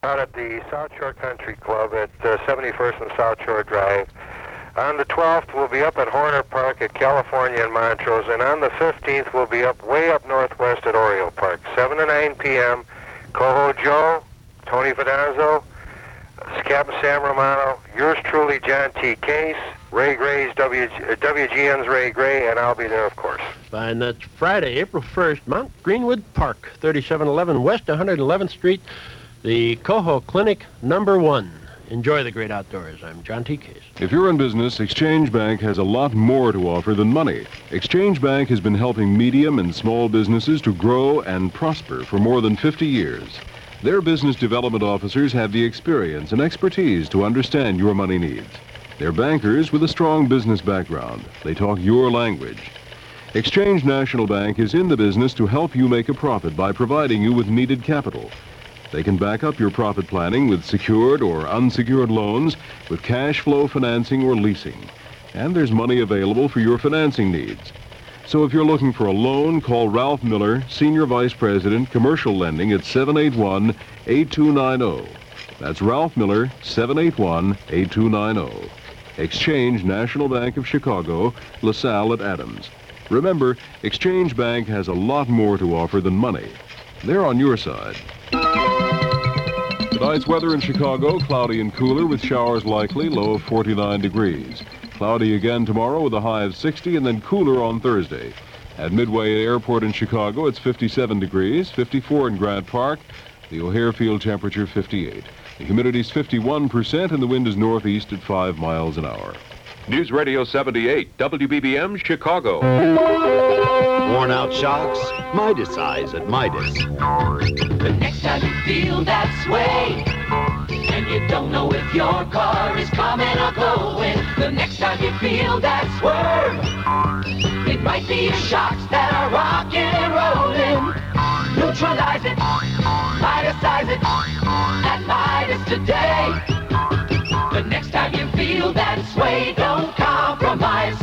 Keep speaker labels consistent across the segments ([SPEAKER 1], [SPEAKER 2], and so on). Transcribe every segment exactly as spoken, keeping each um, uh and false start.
[SPEAKER 1] out at the South Shore Country Club at uh, seventy-first and South Shore Drive. On the twelfth, we'll be up at Horner Park at California and Montrose, and on the fifteenth, we'll be up way up northwest at Oriole Park, seven to nine p.m. Coho Joe, Tony Fidazzo, Captain Sam Romano, yours truly, John T. Case, Ray Gray's W G N's Ray Gray, and I'll be there, of course.
[SPEAKER 2] Fine. That's Friday, April first, Mount Greenwood Park, thirty-seven eleven West one hundred eleventh Street, the Coho Clinic, number one. Enjoy the great outdoors. I'm John T. Case.
[SPEAKER 3] If you're in business, Exchange Bank has a lot more to offer than money. Exchange Bank has been helping medium and small businesses to grow and prosper for more than fifty years. Their business development officers have the experience and expertise to understand your money needs. They're bankers with a strong business background. They talk your language. Exchange National Bank is in the business to help you make a profit by providing you with needed capital. They can back up your profit planning with secured or unsecured loans, with cash flow financing or leasing. And there's money available for your financing needs. So if you're looking for a loan, call Ralph Miller, Senior Vice President, Commercial Lending at seven eight one, eight two nine zero. That's Ralph Miller, seven eight one, eight two nine zero. Exchange National Bank of Chicago, LaSalle at Adams. Remember, Exchange Bank has a lot more to offer than money. They're on your side. Tonight's weather in Chicago, cloudy and cooler with showers likely, low of forty-nine degrees. Cloudy again tomorrow with a high of sixty, and then cooler on Thursday. At Midway Airport in Chicago, it's fifty-seven degrees, fifty-four in Grant Park. The O'Hare Field temperature, fifty-eight. The humidity's fifty-one percent, and the wind is northeast at five miles an hour.
[SPEAKER 4] News Radio seventy-eight, W B B M, Chicago.
[SPEAKER 5] Worn out shocks? Midas-Eyes at Midas.
[SPEAKER 6] The next time you feel that sway, and you don't know if your car is coming or going, the next time you feel that swerve, it might be your shocks that are rocking and rolling. Neutralize it, Midas-Eyes it, at Midas today. The next time you feel that sway, don't compromise.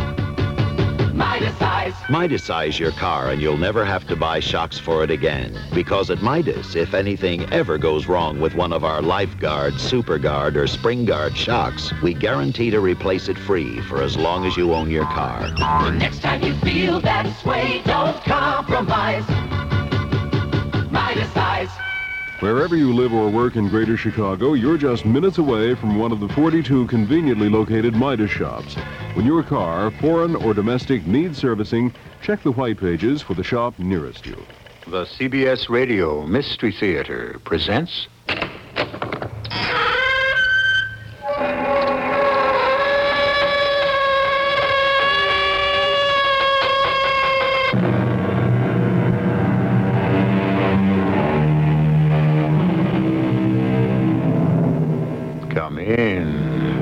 [SPEAKER 6] Midas-Eyes.
[SPEAKER 5] Midas-Eyes your car, and you'll never have to buy shocks for it again. Because at Midas, if anything ever goes wrong with one of our LifeGuard, SuperGuard, or SpringGuard shocks, we guarantee to replace it free for as long as you own your car.
[SPEAKER 6] The next time you feel that sway, don't compromise. Midas-Eyes.
[SPEAKER 3] Wherever you live or work in Greater Chicago, you're just minutes away from one of the forty-two conveniently located Midas shops. When your car, foreign or domestic, needs servicing, check the white pages for the shop nearest you.
[SPEAKER 7] The C B S Radio Mystery Theater presents... Come in.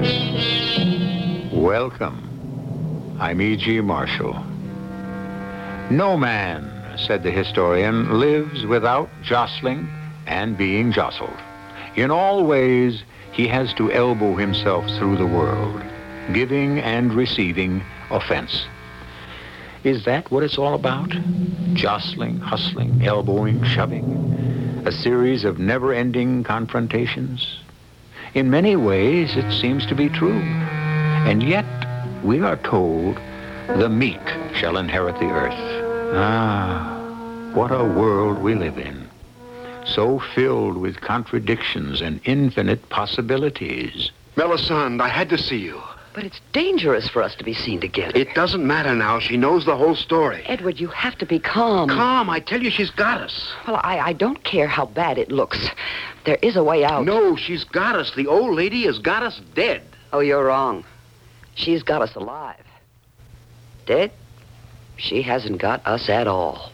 [SPEAKER 7] Welcome. I'm E G. Marshall. No man, said the historian, lives without jostling and being jostled. In all ways, he has to elbow himself through the world, giving and receiving offense. Is that what it's all about? Jostling, hustling, elbowing, shoving? A series of never-ending confrontations? In many ways, it seems to be true. And yet, we are told, the meek shall inherit the earth. Ah, what a world we live in. So filled with contradictions and infinite possibilities.
[SPEAKER 8] Melisande, I had to see you.
[SPEAKER 9] But it's dangerous for us to be seen together.
[SPEAKER 8] It doesn't matter now. She knows the whole story.
[SPEAKER 9] Edward, you have to be calm.
[SPEAKER 8] Calm? I tell you, she's got us.
[SPEAKER 9] Well, I, I don't care how bad it looks. There is a way out.
[SPEAKER 8] No, she's got us. The old lady has got us dead.
[SPEAKER 9] Oh, you're wrong. She's got us alive. Dead? She hasn't got us at all.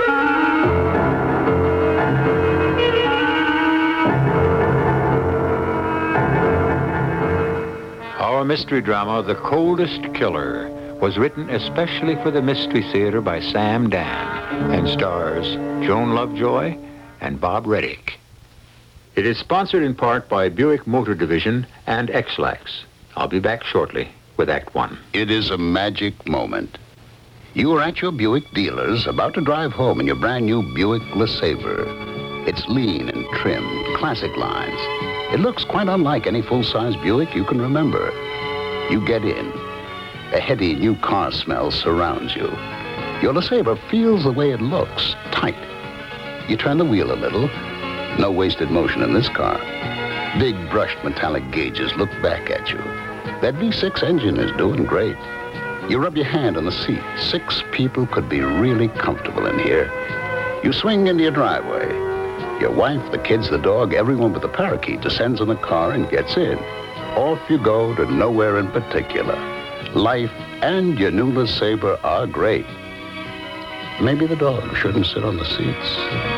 [SPEAKER 7] Our mystery drama, The Coldest Killer, was written especially for the Mystery Theater by Sam Dan and stars Joan Lovejoy and Bob Reddick. It is sponsored in part by Buick Motor Division and X-Lax. I'll be back shortly with Act One.
[SPEAKER 10] It is a magic moment. You are at your Buick dealers, about to drive home in your brand new Buick LeSabre. It's lean and trim, classic lines. It looks quite unlike any full-size Buick you can remember. You get in. A heady new car smell surrounds you. Your LeSabre feels the way it looks, tight. You turn the wheel a little. No wasted motion in this car. Big brushed metallic gauges look back at you. That V six engine is doing great. You rub your hand on the seat. Six people could be really comfortable in here. You swing into your driveway. Your wife, the kids, the dog, everyone but the parakeet descends in the car and gets in. Off you go to nowhere in particular. Life and your new LeSabre are great. Maybe the dog shouldn't sit on the seats.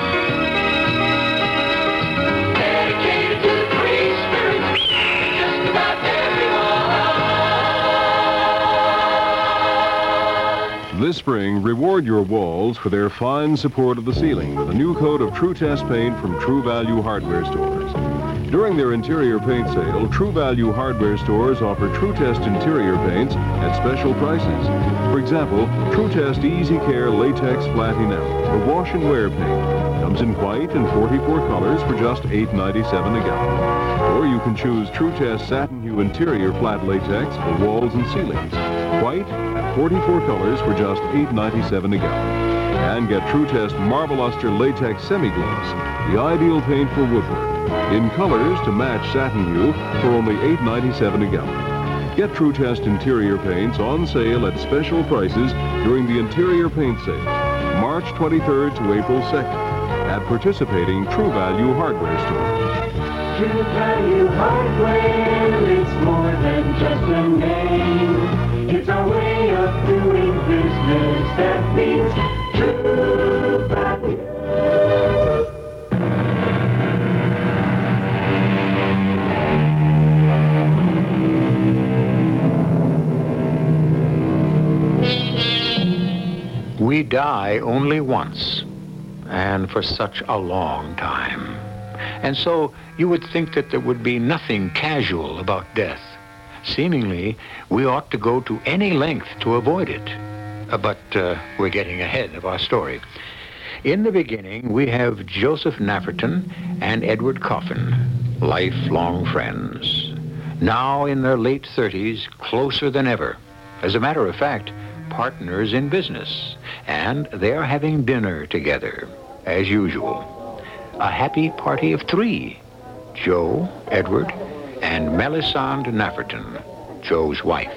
[SPEAKER 6] Dedicated to the free spirit, just about everyone.
[SPEAKER 3] This spring, reward your walls for their fine support of the ceiling with a new coat of True Test paint from True Value Hardware stores. During their interior paint sale, True Value Hardware stores offer True Test interior paints at special prices. For example, True Test Easy Care Latex Flat Enamel, the wash and wear paint. Comes in white and forty-four colors for just eight ninety-seven a gallon. Or you can choose True Test Satin Hue Interior Flat Latex for walls and ceilings. White at forty-four colors for just eight ninety-seven a gallon. And get True Test Marble Luster Latex Semi-Gloss, the ideal paint for woodwork. In colors to match satin hue for only eight ninety-seven a gallon. Get True Test interior paints on sale at special prices during the interior paint sale, March twenty-third to April second, at participating True Value Hardware stores.
[SPEAKER 6] True Value Hardware, it's more than just a name. It's our way of doing business that means True Value.
[SPEAKER 7] We die only once, and for such a long time. And so you would think that there would be nothing casual about death. Seemingly, we ought to go to any length to avoid it. Uh, but uh, we're getting ahead of our story. In the beginning, we have Joseph Nafferton and Edward Coffin, lifelong friends. Now in their late thirties, closer than ever. As a matter of fact, partners in business, and they're having dinner together, as usual. A happy party of three: Joe, Edward, and Melisande Nafferton, Joe's wife.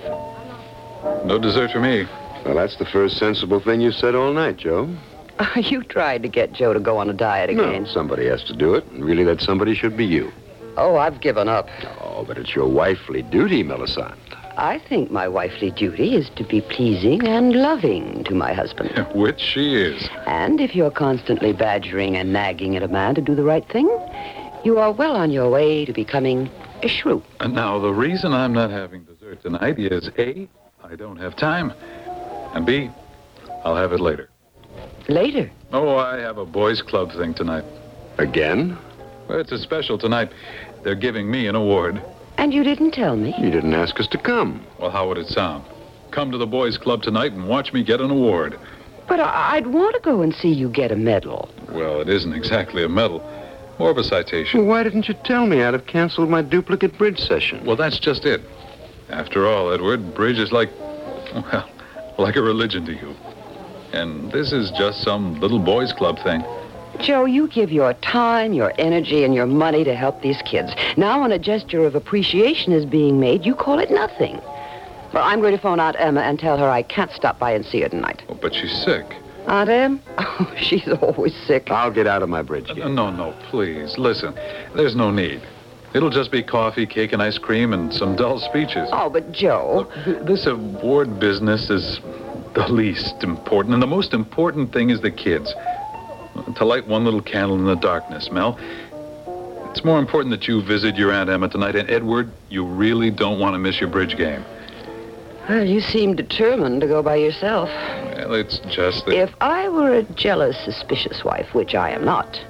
[SPEAKER 11] No dessert for me.
[SPEAKER 8] Well, that's the first sensible thing you said all night, Joe.
[SPEAKER 9] You tried to get Joe to go on a diet again.
[SPEAKER 8] No, somebody has to do it, and really that somebody should be you.
[SPEAKER 9] Oh, I've given up.
[SPEAKER 8] Oh, but it's your wifely duty, Melisande.
[SPEAKER 9] I think my wifely duty is to be pleasing and loving to my husband.
[SPEAKER 11] Which she is.
[SPEAKER 9] And if you're constantly badgering and nagging at a man to do the right thing, you are well on your way to becoming a shrew.
[SPEAKER 11] And now, the reason I'm not having dessert tonight is A, I don't have time, and B, I'll have it later.
[SPEAKER 9] Later?
[SPEAKER 11] Oh, I have a boys' club thing tonight.
[SPEAKER 8] Again?
[SPEAKER 11] Well, it's a special tonight. They're giving me an award.
[SPEAKER 9] And you didn't tell me?
[SPEAKER 8] You didn't ask us to come.
[SPEAKER 11] Well, how would it sound? Come to the boys' club tonight and watch me get an award.
[SPEAKER 9] But I- I'd want to go and see you get a medal.
[SPEAKER 11] Well, it isn't exactly a medal. More of a citation.
[SPEAKER 8] Well, why didn't you tell me? I'd have canceled my duplicate bridge session.
[SPEAKER 11] Well, that's just it. After all, Edward, bridge is like, well, like a religion to you. And this is just some little boys' club thing.
[SPEAKER 9] Joe, you give your time, your energy, and your money to help these kids. Now when a gesture of appreciation is being made, you call it nothing. Well, I'm going to phone Aunt Emma and tell her I can't stop by and see her tonight.
[SPEAKER 11] Oh, but she's sick.
[SPEAKER 9] Aunt Em? Oh, she's always sick.
[SPEAKER 8] I'll get out of my bridge game.
[SPEAKER 11] Uh, no, no, please. Listen, there's no need. It'll just be coffee, cake, and ice cream, and some dull speeches.
[SPEAKER 9] Oh, but Joe...
[SPEAKER 11] Look, th- this award business is the least important, and the most important thing is the kids. To light one little candle in the darkness, Mel. It's more important that you visit your Aunt Emma tonight, and Edward, you really don't want to miss your bridge game.
[SPEAKER 9] Well, you seem determined to go by yourself.
[SPEAKER 11] Well, it's just that...
[SPEAKER 9] If I were a jealous, suspicious wife, which I am not,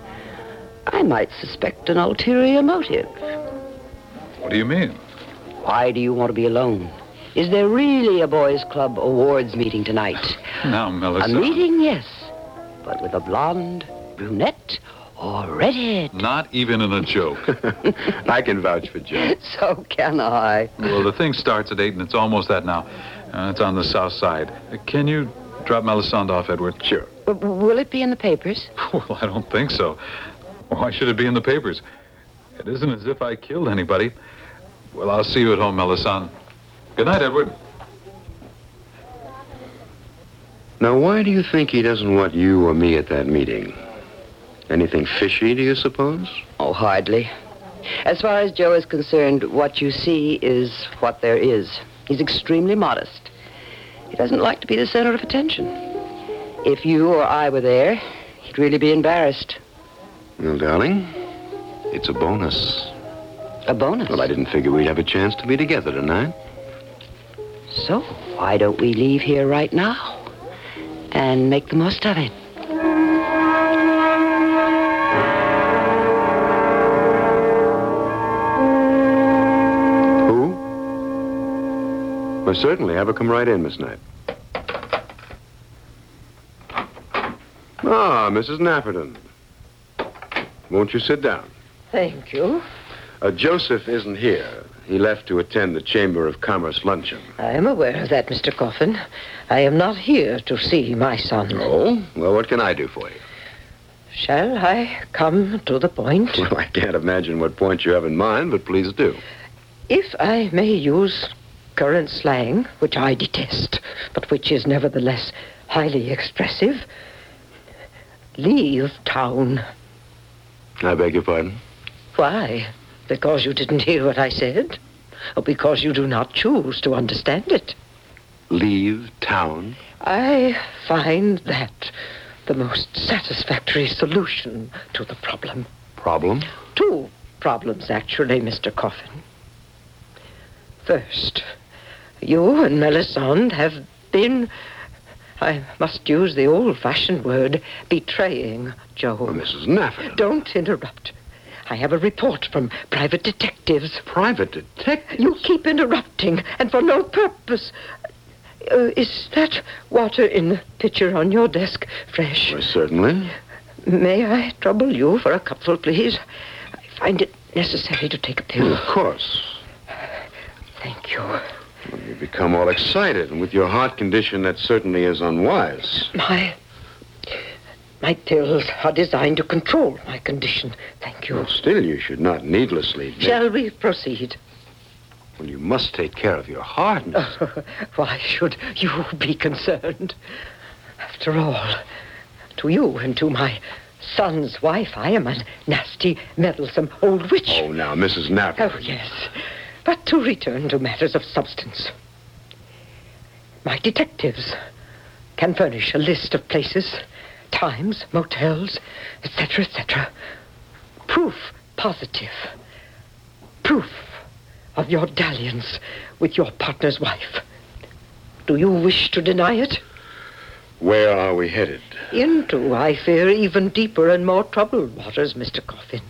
[SPEAKER 9] I might suspect an ulterior motive.
[SPEAKER 11] What do you mean?
[SPEAKER 9] Why do you want to be alone? Is there really a boys' club awards meeting tonight?
[SPEAKER 11] Now, Melissa...
[SPEAKER 9] A meeting, yes. But with a blonde, brunette, or read it.
[SPEAKER 11] Not even in a joke.
[SPEAKER 8] I can vouch for Joe.
[SPEAKER 9] So can I.
[SPEAKER 11] Well, the thing starts at eight, and it's almost that now. Uh, it's on the south side. Uh, can you drop Melisande off, Edward?
[SPEAKER 8] Sure.
[SPEAKER 9] W- will it be in the papers?
[SPEAKER 11] Well, I don't think so. Why should it be in the papers? It isn't as if I killed anybody. Well, I'll see you at home, Melisande. Good night, Edward.
[SPEAKER 8] Now, why do you think he doesn't want you or me at that meeting? Anything fishy, do you suppose?
[SPEAKER 9] Oh, hardly. As far as Joe is concerned, what you see is what there is. He's extremely modest. He doesn't like to be the center of attention. If you or I were there, he'd really be embarrassed.
[SPEAKER 8] Well, darling, it's a bonus.
[SPEAKER 9] A bonus?
[SPEAKER 8] Well, I didn't figure we'd have a chance to be together tonight.
[SPEAKER 9] So, why don't we leave here right now and make the most of it?
[SPEAKER 8] Who? Well, certainly. Have her come right in, Miss Knight. Ah, Missus Nafferton. Won't you sit down?
[SPEAKER 12] Thank you.
[SPEAKER 8] Uh, Joseph isn't here. He left to attend the Chamber of Commerce luncheon.
[SPEAKER 12] I am aware of that, Mister Coffin. I am not here to see my son.
[SPEAKER 8] Oh? Well, what can I do for you?
[SPEAKER 12] Shall I come to the point?
[SPEAKER 8] Well, I can't imagine what point you have in mind, but please do.
[SPEAKER 12] If I may use current slang, which I detest, but which is nevertheless highly expressive, leave town.
[SPEAKER 8] I beg your pardon?
[SPEAKER 12] Why? Because you didn't hear what I said? Or because you do not choose to understand it?
[SPEAKER 8] Leave town?
[SPEAKER 12] I find that the most satisfactory solution to the problem.
[SPEAKER 8] Problem?
[SPEAKER 12] Two problems, actually, Mister Coffin. First, you and Melisande have been, I must use the old-fashioned word, betraying Joe.
[SPEAKER 8] Well, Missus Nafferton.
[SPEAKER 12] Don't interrupt. I have a report from private detectives.
[SPEAKER 8] Private detectives?
[SPEAKER 12] You keep interrupting, and for no purpose. Uh, is that water in the pitcher on your desk fresh?
[SPEAKER 8] Well, certainly.
[SPEAKER 12] May I trouble you for a cupful, please? I find it necessary to take a pill.
[SPEAKER 8] Of course.
[SPEAKER 12] Thank you.
[SPEAKER 8] Well, you become all excited, and with your heart condition, that certainly is unwise.
[SPEAKER 12] My... My pills are designed to control my condition. Thank you.
[SPEAKER 8] Well, still, you should not needlessly...
[SPEAKER 12] Shall we proceed?
[SPEAKER 8] Well, you must take care of your heart, Miss.
[SPEAKER 12] Oh, why should you be concerned? After all, to you and to my son's wife, I am a nasty, meddlesome old witch.
[SPEAKER 8] Oh, now, Missus Nafferton.
[SPEAKER 12] Oh, yes. But to return to matters of substance. My detectives can furnish a list of places, times, motels, et cetera, et cetera. Proof positive. Proof of your dalliance with your partner's wife. Do you wish to deny it?
[SPEAKER 8] Where are we headed?
[SPEAKER 12] Into, I fear, even deeper and more troubled waters, Mister Coffin.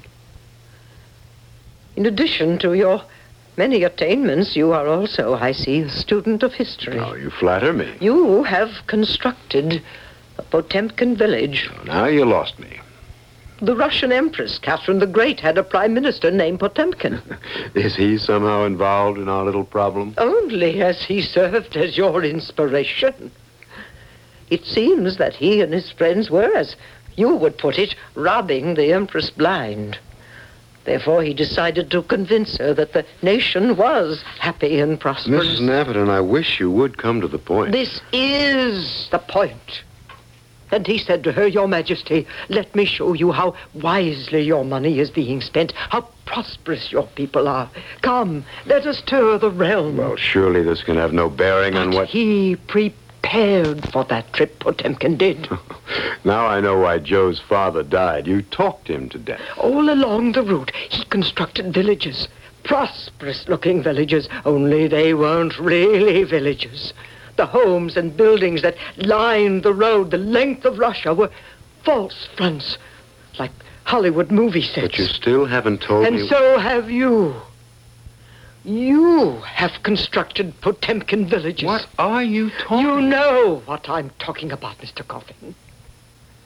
[SPEAKER 12] In addition to your many attainments, you are also, I see, a student of history.
[SPEAKER 8] Oh, you flatter me.
[SPEAKER 12] You have constructed a Potemkin village.
[SPEAKER 8] Oh, now you lost me.
[SPEAKER 12] The Russian Empress, Catherine the Great, had a prime minister named Potemkin.
[SPEAKER 8] Is he somehow involved in our little problem?
[SPEAKER 12] Only as he served as your inspiration. It seems that he and his friends were, as you would put it, robbing the Empress blind. Therefore, he decided to convince her that the nation was happy and prosperous.
[SPEAKER 8] Missus Nafferton, I wish you would come to the point.
[SPEAKER 12] This is the point. And he said to her, Your Majesty, let me show you how wisely your money is being spent, how prosperous your people are. Come, let us tour the realm.
[SPEAKER 8] Well, surely this can have no bearing
[SPEAKER 12] but
[SPEAKER 8] on what...
[SPEAKER 12] he prepared for that trip, Potemkin did.
[SPEAKER 8] Now I know why Joe's father died. You talked him to death.
[SPEAKER 12] All along the route, he constructed villages. Prosperous-looking villages, only they weren't really villages. The homes and buildings that lined the road the length of Russia were false fronts, like Hollywood movie sets.
[SPEAKER 8] But you still haven't told
[SPEAKER 12] and
[SPEAKER 8] me...
[SPEAKER 12] And so have you. You have constructed Potemkin villages.
[SPEAKER 8] What are you talking
[SPEAKER 12] You know what I'm talking about, Mister Coffin.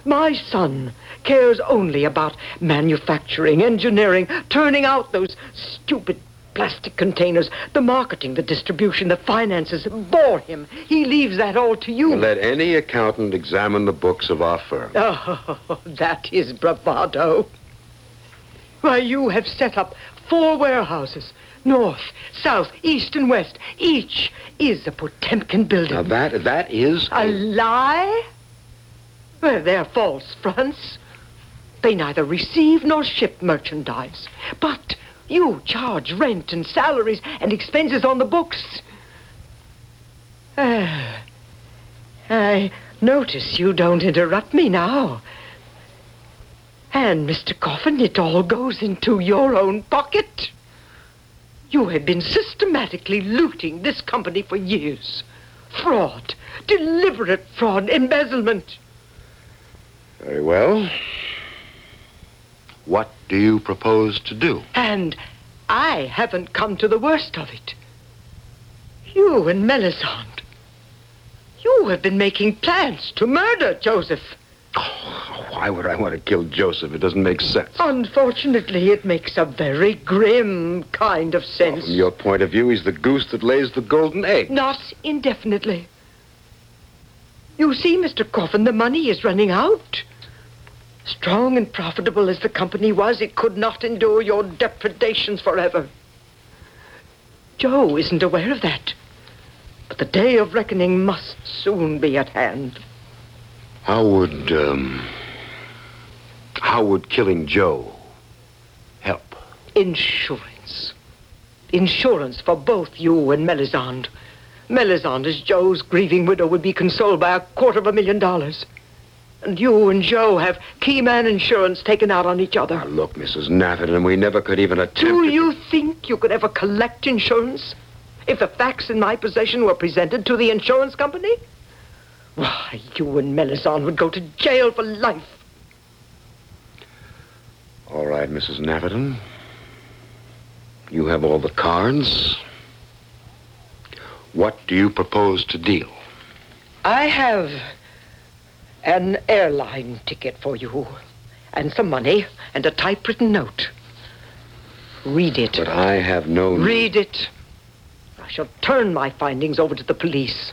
[SPEAKER 12] My son cares only about manufacturing, engineering, turning out those stupid plastic containers. The marketing, the distribution, the finances bore him. He leaves that all to you.
[SPEAKER 8] Let any accountant examine the books of our firm.
[SPEAKER 12] Oh, that is bravado. Why, you have set up four warehouses. North, south, east, and west. Each is a Potemkin building.
[SPEAKER 8] Now that, that is...
[SPEAKER 12] A lie? Well, they're false fronts. They neither receive nor ship merchandise. But you charge rent and salaries and expenses on the books. Uh, I notice you don't interrupt me now. And, Mister Coffin, it all goes into your own pocket. You have been systematically looting this company for years. Fraud, deliberate fraud, embezzlement.
[SPEAKER 8] Very well. What do you propose to do?
[SPEAKER 12] And I haven't come to the worst of it. You and Melisande, you have been making plans to murder Joseph.
[SPEAKER 8] Oh, why would I want to kill Joseph? It doesn't make sense.
[SPEAKER 12] Unfortunately, it makes a very grim kind of sense.
[SPEAKER 8] Well, from your point of view, he's the goose that lays the golden egg.
[SPEAKER 12] Not indefinitely. You see, Mister Coffin, the money is running out. Strong and profitable as the company was, it could not endure your depredations forever. Joe isn't aware of that. But the day of reckoning must soon be at hand.
[SPEAKER 8] How would, um... How would killing Joe help?
[SPEAKER 12] Insurance. Insurance for both you and Melisande. Melisande, as Joe's grieving widow, would be consoled by a quarter of a million dollars. And you and Joe have key man insurance taken out on each other.
[SPEAKER 8] Now, look, Missus Nafferton, we never could even attempt
[SPEAKER 12] Do
[SPEAKER 8] to...
[SPEAKER 12] you think you could ever collect insurance if the facts in my possession were presented to the insurance company? Why, you and Melisande would go to jail for life.
[SPEAKER 8] All right, Missus Nafferton. You have all the cards. What do you propose to deal?
[SPEAKER 12] I have an airline ticket for you, and some money, and a typewritten note. Read it.
[SPEAKER 8] But I have no...
[SPEAKER 12] Read it. I shall turn my findings over to the police.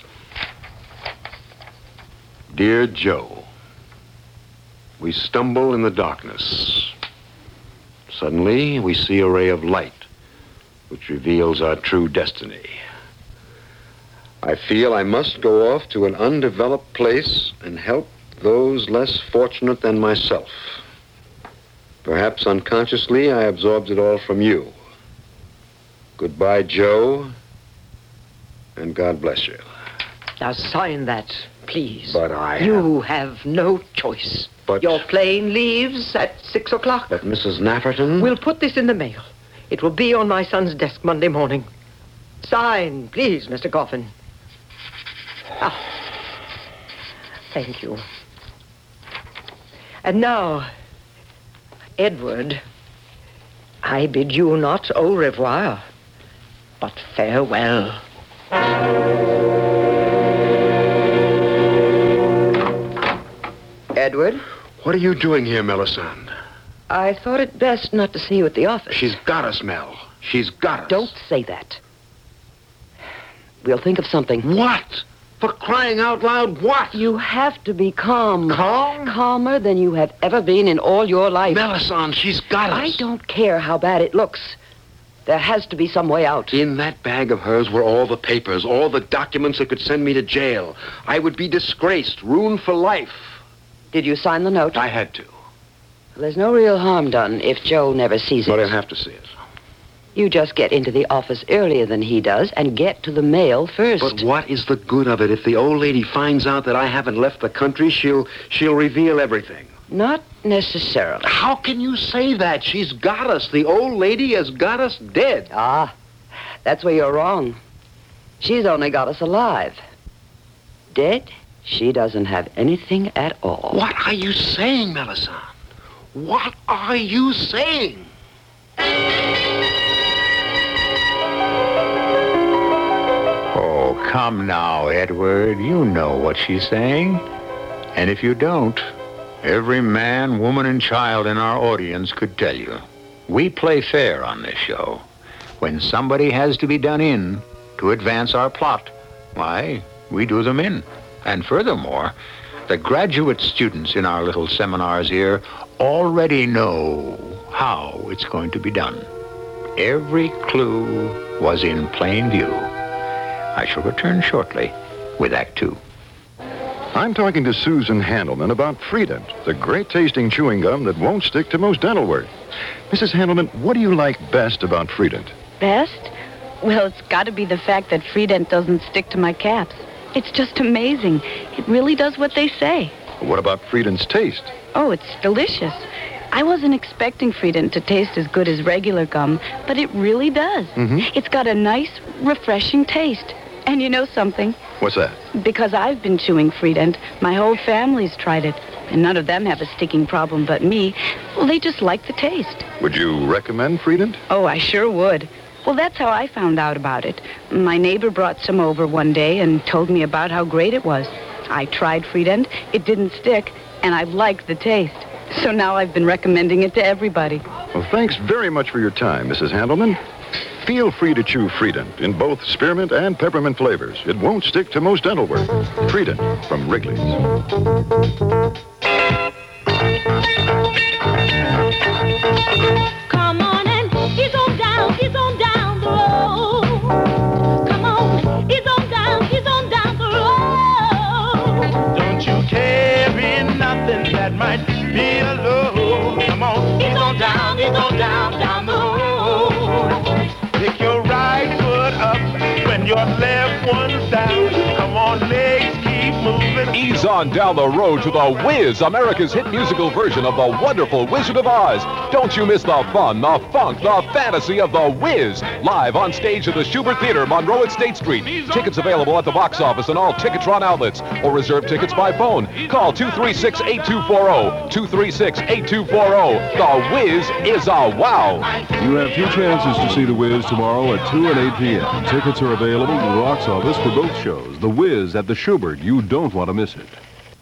[SPEAKER 8] Dear Joe, we stumble in the darkness. Suddenly, we see a ray of light, which reveals our true destiny. I feel I must go off to an undeveloped place and help those less fortunate than myself. Perhaps unconsciously, I absorbed it all from you. Goodbye, Joe, and God bless you.
[SPEAKER 12] Now sign that, please.
[SPEAKER 8] But I...
[SPEAKER 12] You have no choice.
[SPEAKER 8] But...
[SPEAKER 12] Your plane leaves at six o'clock.
[SPEAKER 8] But Missus Nafferton...
[SPEAKER 12] We'll put this in the mail. It will be on my son's desk Monday morning. Sign, please, Mister Coffin. Ah, thank you. And now, Edward, I bid you not au revoir, but farewell. Edward?
[SPEAKER 8] What are you doing here, Melisande?
[SPEAKER 9] I thought it best not to see you at the office.
[SPEAKER 8] She's got us, Mel. She's got us.
[SPEAKER 9] Don't say that. We'll think of something.
[SPEAKER 8] What? For crying out loud, what?
[SPEAKER 9] You have to be calm.
[SPEAKER 8] Calm?
[SPEAKER 9] Calmer than you have ever been in all your life.
[SPEAKER 8] Melisande, she's got us.
[SPEAKER 9] I don't care how bad it looks. There has to be some way out.
[SPEAKER 8] In that bag of hers were all the papers, all the documents that could send me to jail. I would be disgraced, ruined for life.
[SPEAKER 9] Did you sign the note?
[SPEAKER 8] I had to.
[SPEAKER 9] There's no real harm done if Joe never sees it.
[SPEAKER 8] But I'll have to see it.
[SPEAKER 9] You just get into the office earlier than he does and get to the mail first.
[SPEAKER 8] But what is the good of it? If the old lady finds out that I haven't left the country, she'll she'll reveal everything.
[SPEAKER 9] Not necessarily.
[SPEAKER 8] How can you say that? She's got us. The old lady has got us dead.
[SPEAKER 9] Ah, that's where you're wrong. She's only got us alive. Dead, she doesn't have anything at all.
[SPEAKER 8] What are you saying, Melisande? What are you saying?
[SPEAKER 7] Oh, come now, Edward. You know what she's saying. And if you don't, Every man, woman, and child in our audience could tell you. We play fair on this show. When somebody has to be done in to advance our plot, why, we do them in. And furthermore, the graduate students in our little seminars here already know how it's going to be done. Every clue was in plain view. I shall return shortly with Act Two.
[SPEAKER 13] I'm talking to Susan Handelman about Freedent, the great-tasting chewing gum that won't stick to most dental work. Missus Handelman, what do you like best about Freedent?
[SPEAKER 14] Best? Well, it's got to be the fact that Freedent doesn't stick to my caps. It's just amazing. It really does what they say.
[SPEAKER 13] What about Freedent's taste?
[SPEAKER 14] Oh, it's delicious. I wasn't expecting Freedent to taste as good as regular gum, but it really does.
[SPEAKER 13] Mm-hmm.
[SPEAKER 14] It's got a nice, refreshing taste. And you know something?
[SPEAKER 13] What's that?
[SPEAKER 14] Because I've been chewing Freedent, my whole family's tried it, and none of them have a sticking problem but me. Well, they just like the taste.
[SPEAKER 13] Would you recommend Freedent?
[SPEAKER 14] Oh, I sure would. Well, that's how I found out about it. My neighbor brought some over one day and told me about how great it was. I tried Freedent, it didn't stick, and I've liked the taste. So now I've been recommending it to everybody.
[SPEAKER 13] Well, thanks very much for your time, Missus Handelman. Feel free to chew Freedent in both spearmint and peppermint flavors. It won't stick to most dental work. Freedent from Wrigley's.
[SPEAKER 6] Come on and ease on down, ease on down the road. Come on, ease on down, ease on down the road.
[SPEAKER 15] Don't you carry nothing that might be a load. Come on, ease on down, ease on down, down the road. Pick your right foot up when your left one's down. Come on, legs, keep moving.
[SPEAKER 4] Ease on down the road to The Wiz, America's hit musical version of The Wonderful Wizard of Oz. Don't you miss the fun, the funk, the fantasy of The Wiz. Live on stage at the Schubert Theater, Monroe at State Street. Tickets available at the box office and all Ticketron outlets. Or reserve tickets by phone. Call two three six, eight two four zero. two three six, eight two four zero. The Wiz is a wow.
[SPEAKER 3] You have two chances to see The Wiz tomorrow at two and eight p.m. Tickets are available at the box office for both shows. The Wiz at the Schubert. You don't want to miss it.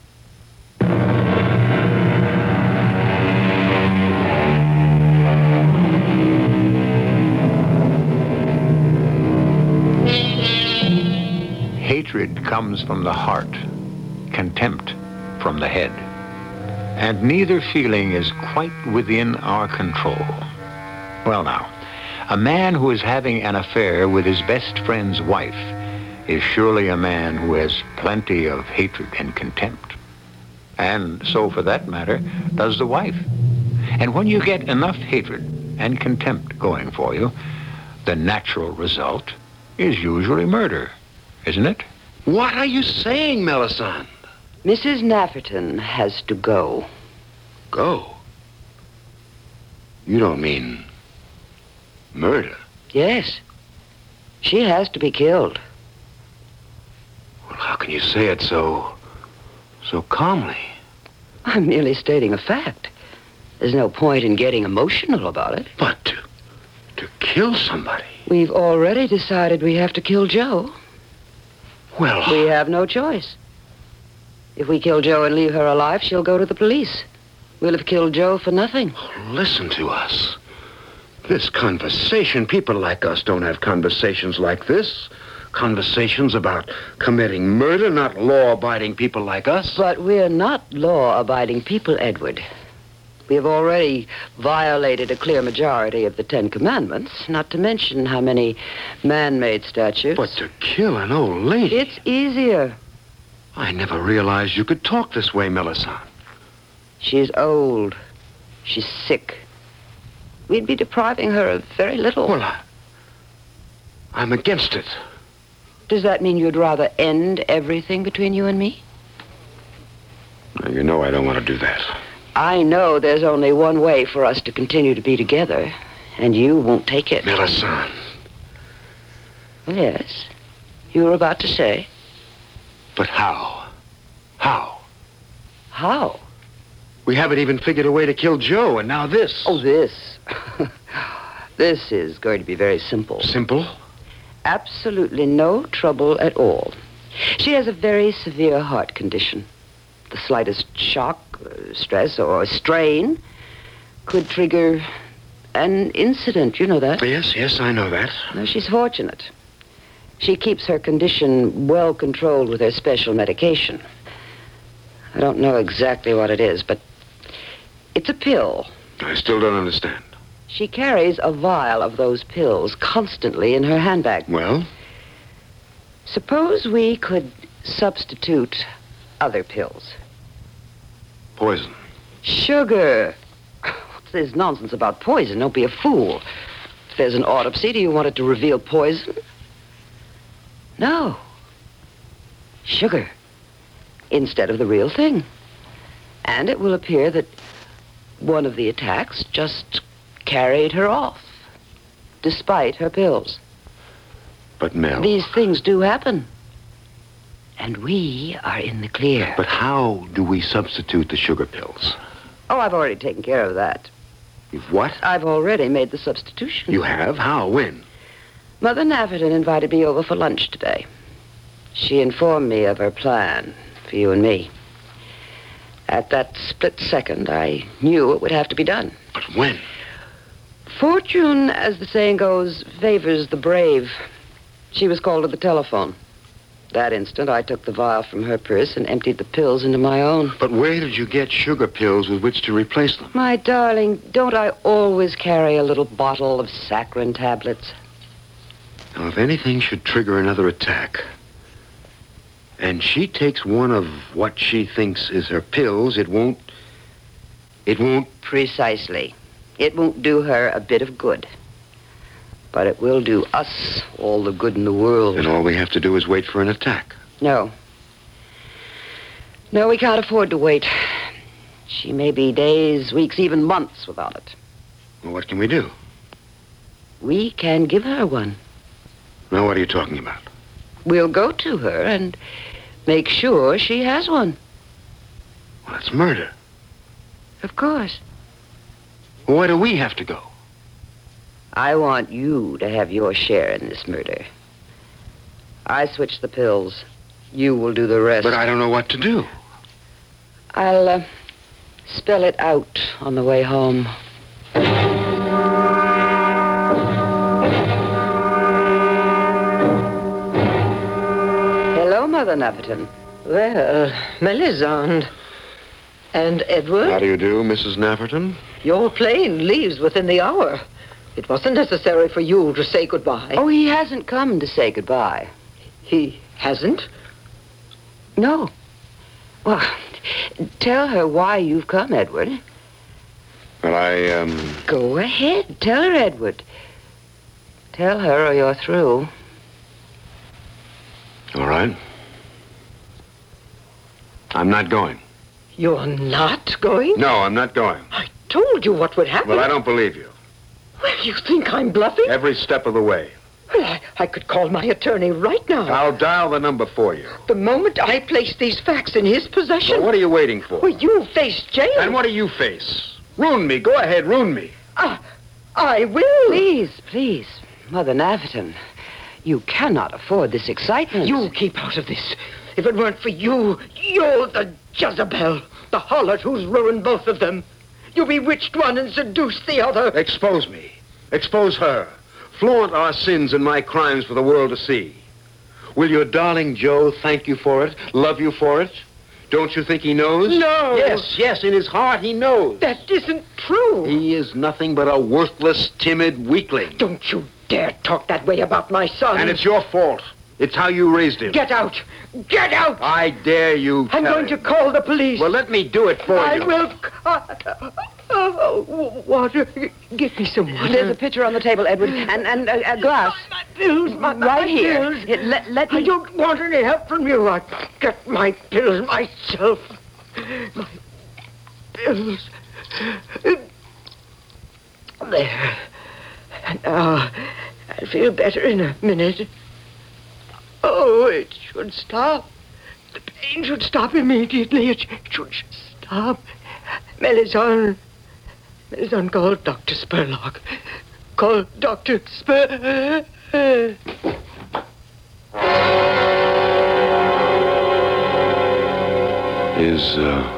[SPEAKER 7] Hatred comes from the heart, contempt from the head. And neither feeling is quite within our control. Well now, a man who is having an affair with his best friend's wife is surely a man who has plenty of hatred and contempt. And so, for that matter, does the wife. And when you get enough hatred and contempt going for you, the natural result is usually murder, isn't it?
[SPEAKER 8] What are you saying, Melisande?
[SPEAKER 9] Missus Nafferton has to go.
[SPEAKER 8] Go? You don't mean murder?
[SPEAKER 9] Yes. She has to be killed.
[SPEAKER 8] Well, how can you say it so... so calmly?
[SPEAKER 9] I'm merely stating a fact. There's no point in getting emotional about it.
[SPEAKER 8] But to... to kill somebody...
[SPEAKER 9] We've already decided we have to kill Joe.
[SPEAKER 8] Well...
[SPEAKER 9] We have no choice. If we kill Joe and leave her alive, she'll go to the police. We'll have killed Joe for nothing.
[SPEAKER 8] Listen to us. This conversation, people like us don't have conversations like this. Conversations about committing murder, not law-abiding people like us.
[SPEAKER 9] But we're not law-abiding people, Edward. We have already violated a clear majority of the Ten Commandments, not to mention how many man-made statutes.
[SPEAKER 8] But to kill an old lady...
[SPEAKER 9] It's easier.
[SPEAKER 8] I never realized you could talk this way, Melisande.
[SPEAKER 9] She's old. She's sick. We'd be depriving her of very little.
[SPEAKER 8] Well, I... I'm against it.
[SPEAKER 9] Does that mean you'd rather end everything between you and me?
[SPEAKER 8] Now, you know I don't want to do that.
[SPEAKER 9] I know there's only one way for us to continue to be together, and you won't take it.
[SPEAKER 8] Melisande.
[SPEAKER 9] Yes. You were about to say.
[SPEAKER 8] But how? How?
[SPEAKER 9] How?
[SPEAKER 8] We haven't even figured a way to kill Joe, and now this.
[SPEAKER 9] Oh, this. This is going to be very simple.
[SPEAKER 8] Simple?
[SPEAKER 9] Absolutely no trouble at all. She has a very severe heart condition. the slightest shock, uh, stress, or strain could trigger an incident. You know that?
[SPEAKER 8] Yes, yes, I know that.
[SPEAKER 9] No, she's fortunate. She keeps her condition well controlled with her special medication. I don't know exactly what it is, but it's a pill.
[SPEAKER 8] I still don't understand.
[SPEAKER 9] She carries a vial of those pills constantly in her handbag.
[SPEAKER 8] Well?
[SPEAKER 9] Suppose we could substitute other pills.
[SPEAKER 8] Poison.
[SPEAKER 9] Sugar. What's this nonsense about poison? Don't be a fool. If there's an autopsy, do you want it to reveal poison? No. Sugar. Instead of the real thing. And it will appear that one of the attacks just carried her off, despite her pills.
[SPEAKER 8] But, Mel...
[SPEAKER 9] These things do happen. And we are in the clear.
[SPEAKER 8] But how do we substitute the sugar pills?
[SPEAKER 9] Oh, I've already taken care of that.
[SPEAKER 8] You've what?
[SPEAKER 9] I've already made the substitution.
[SPEAKER 8] You have? How? When?
[SPEAKER 9] Mother Nafferton invited me over for lunch today. She informed me of her plan for you and me. At that split second, I knew it would have to be done.
[SPEAKER 8] But when?
[SPEAKER 9] Fortune, as the saying goes, favors the brave. She was called to the telephone. That instant, I took the vial from her purse and emptied the pills into my own.
[SPEAKER 8] But where did you get sugar pills with which to replace them?
[SPEAKER 9] My darling, don't I always carry a little bottle of saccharin tablets?
[SPEAKER 8] Now, if anything should trigger another attack, and she takes one of what she thinks is her pills, it won't... It won't...
[SPEAKER 9] Precisely. It won't do her a bit of good. But it will do us all the good in the world.
[SPEAKER 8] And all we have to do is wait for an attack.
[SPEAKER 9] No. No, we can't afford to wait. She may be days, weeks, even months without it.
[SPEAKER 8] Well, what can we do?
[SPEAKER 9] We can give her one.
[SPEAKER 8] Now, what are you talking about?
[SPEAKER 9] We'll go to her and make sure she has one.
[SPEAKER 8] Well, that's murder.
[SPEAKER 9] Of course.
[SPEAKER 8] Well, why do we have to go?
[SPEAKER 9] I want you to have your share in this murder. I switch the pills. You will do the rest.
[SPEAKER 8] But I don't know what to do.
[SPEAKER 9] I'll uh, spell it out on the way home. Hello, Mother Nafferton.
[SPEAKER 12] Well, Melisande. And Edward?
[SPEAKER 8] How do you do, Missus Nafferton?
[SPEAKER 12] Your plane leaves within the hour. It wasn't necessary for you to say goodbye.
[SPEAKER 9] Oh, he hasn't come to say goodbye.
[SPEAKER 12] He hasn't?
[SPEAKER 9] No. Well, tell her why you've come, Edward.
[SPEAKER 8] Well, I, um...
[SPEAKER 9] Go ahead. Tell her, Edward. Tell her or you're through.
[SPEAKER 8] All right. I'm not going.
[SPEAKER 12] You're not going?
[SPEAKER 8] No, I'm not going.
[SPEAKER 12] I told you what would happen.
[SPEAKER 8] Well, I don't believe you.
[SPEAKER 12] Well, you think I'm bluffing?
[SPEAKER 8] Every step of the way.
[SPEAKER 12] Well, I, I could call my attorney right now.
[SPEAKER 8] I'll dial the number for you.
[SPEAKER 12] The moment I place these facts in his possession...
[SPEAKER 8] Well, what are you waiting for?
[SPEAKER 12] Well, you face jail.
[SPEAKER 8] And what do you face? Ruin me. Go ahead, ruin me.
[SPEAKER 12] Ah, I will.
[SPEAKER 9] Please, please, Mother Nafferton. You cannot afford this excitement.
[SPEAKER 12] You keep out of this. If it weren't for you, you're the Jezebel, the harlot who's ruined both of them. You bewitched one and seduced the other.
[SPEAKER 8] Expose me. Expose her. Flaunt our sins and my crimes for the world to see. Will your darling Joe thank you for it, love you for it? Don't you think he knows?
[SPEAKER 12] No.
[SPEAKER 8] Yes, yes, in his heart he knows.
[SPEAKER 12] That isn't true.
[SPEAKER 8] He is nothing but a worthless, timid weakling.
[SPEAKER 12] Don't you dare talk that way about my son.
[SPEAKER 8] And it's your fault. It's how you raised him.
[SPEAKER 12] Get out. Get out.
[SPEAKER 8] I dare you.
[SPEAKER 12] I'm going
[SPEAKER 8] him.
[SPEAKER 12] to call the police.
[SPEAKER 8] Well, let me do it for
[SPEAKER 12] I
[SPEAKER 8] you.
[SPEAKER 12] I will. Uh, uh, water. Give me some water.
[SPEAKER 9] There's a pitcher on the table, Edward, and, and a, a glass.
[SPEAKER 12] My pills. My,
[SPEAKER 9] right
[SPEAKER 12] my
[SPEAKER 9] here.
[SPEAKER 12] Pills.
[SPEAKER 9] It, let, let me...
[SPEAKER 12] I don't want any help from you. I get my pills myself. My pills. There. Now, I'll feel better in a minute. Oh, it should stop. The pain should stop immediately. It should stop. Melisande. Melisande, call Doctor Spurlock. Call Doctor Spur...
[SPEAKER 8] Is, uh...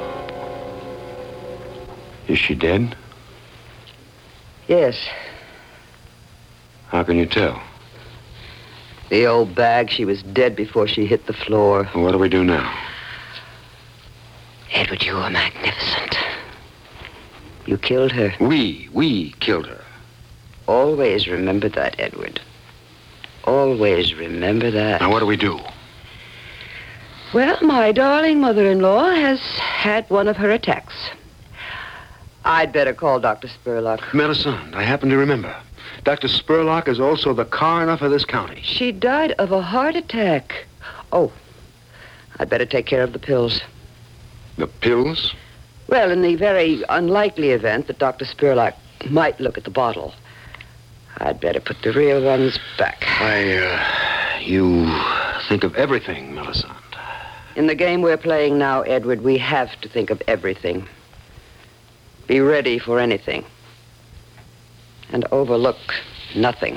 [SPEAKER 8] Is she dead?
[SPEAKER 9] Yes.
[SPEAKER 8] How can you tell?
[SPEAKER 9] The old bag, she was dead before she hit the floor.
[SPEAKER 8] Well, what do we do now?
[SPEAKER 9] Edward, you were magnificent. You killed her.
[SPEAKER 8] We, we killed her.
[SPEAKER 9] Always remember that, Edward. Always remember that.
[SPEAKER 8] Now, what do we do?
[SPEAKER 9] Well, my darling mother-in-law has had one of her attacks. I'd better call Doctor Spurlock.
[SPEAKER 8] Melisande, I happen to remember. Doctor Spurlock is also the coroner for this county.
[SPEAKER 9] She died of a heart attack. Oh, I'd better take care of the pills.
[SPEAKER 8] The pills?
[SPEAKER 9] Well, in the very unlikely event that Doctor Spurlock might look at the bottle, I'd better put the real ones back.
[SPEAKER 8] I, uh, you think of everything, Melisande.
[SPEAKER 9] In the game we're playing now, Edward, we have to think of everything. Be ready for anything. And overlook nothing.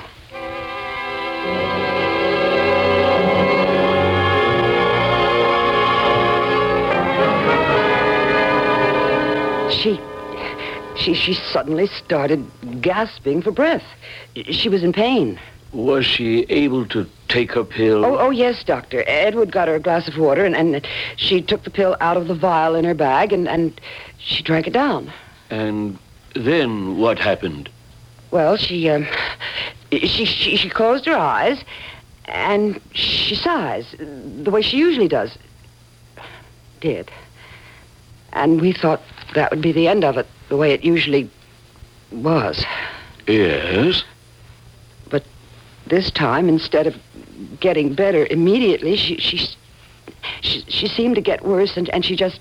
[SPEAKER 9] She, she, she suddenly started gasping for breath. She was in pain.
[SPEAKER 16] Was she able to take her pill?
[SPEAKER 9] Oh, oh yes, Doctor. Edward got her a glass of water, and, and she took the pill out of the vial in her bag, and, and she drank it down.
[SPEAKER 16] And then what happened?
[SPEAKER 9] Well, she, um, she, she, she closed her eyes, and she sighs, the way she usually does. Did. And we thought that would be the end of it, the way it usually was.
[SPEAKER 16] Yes?
[SPEAKER 9] But this time, instead of getting better immediately, she, she, she, she seemed to get worse, and, and she just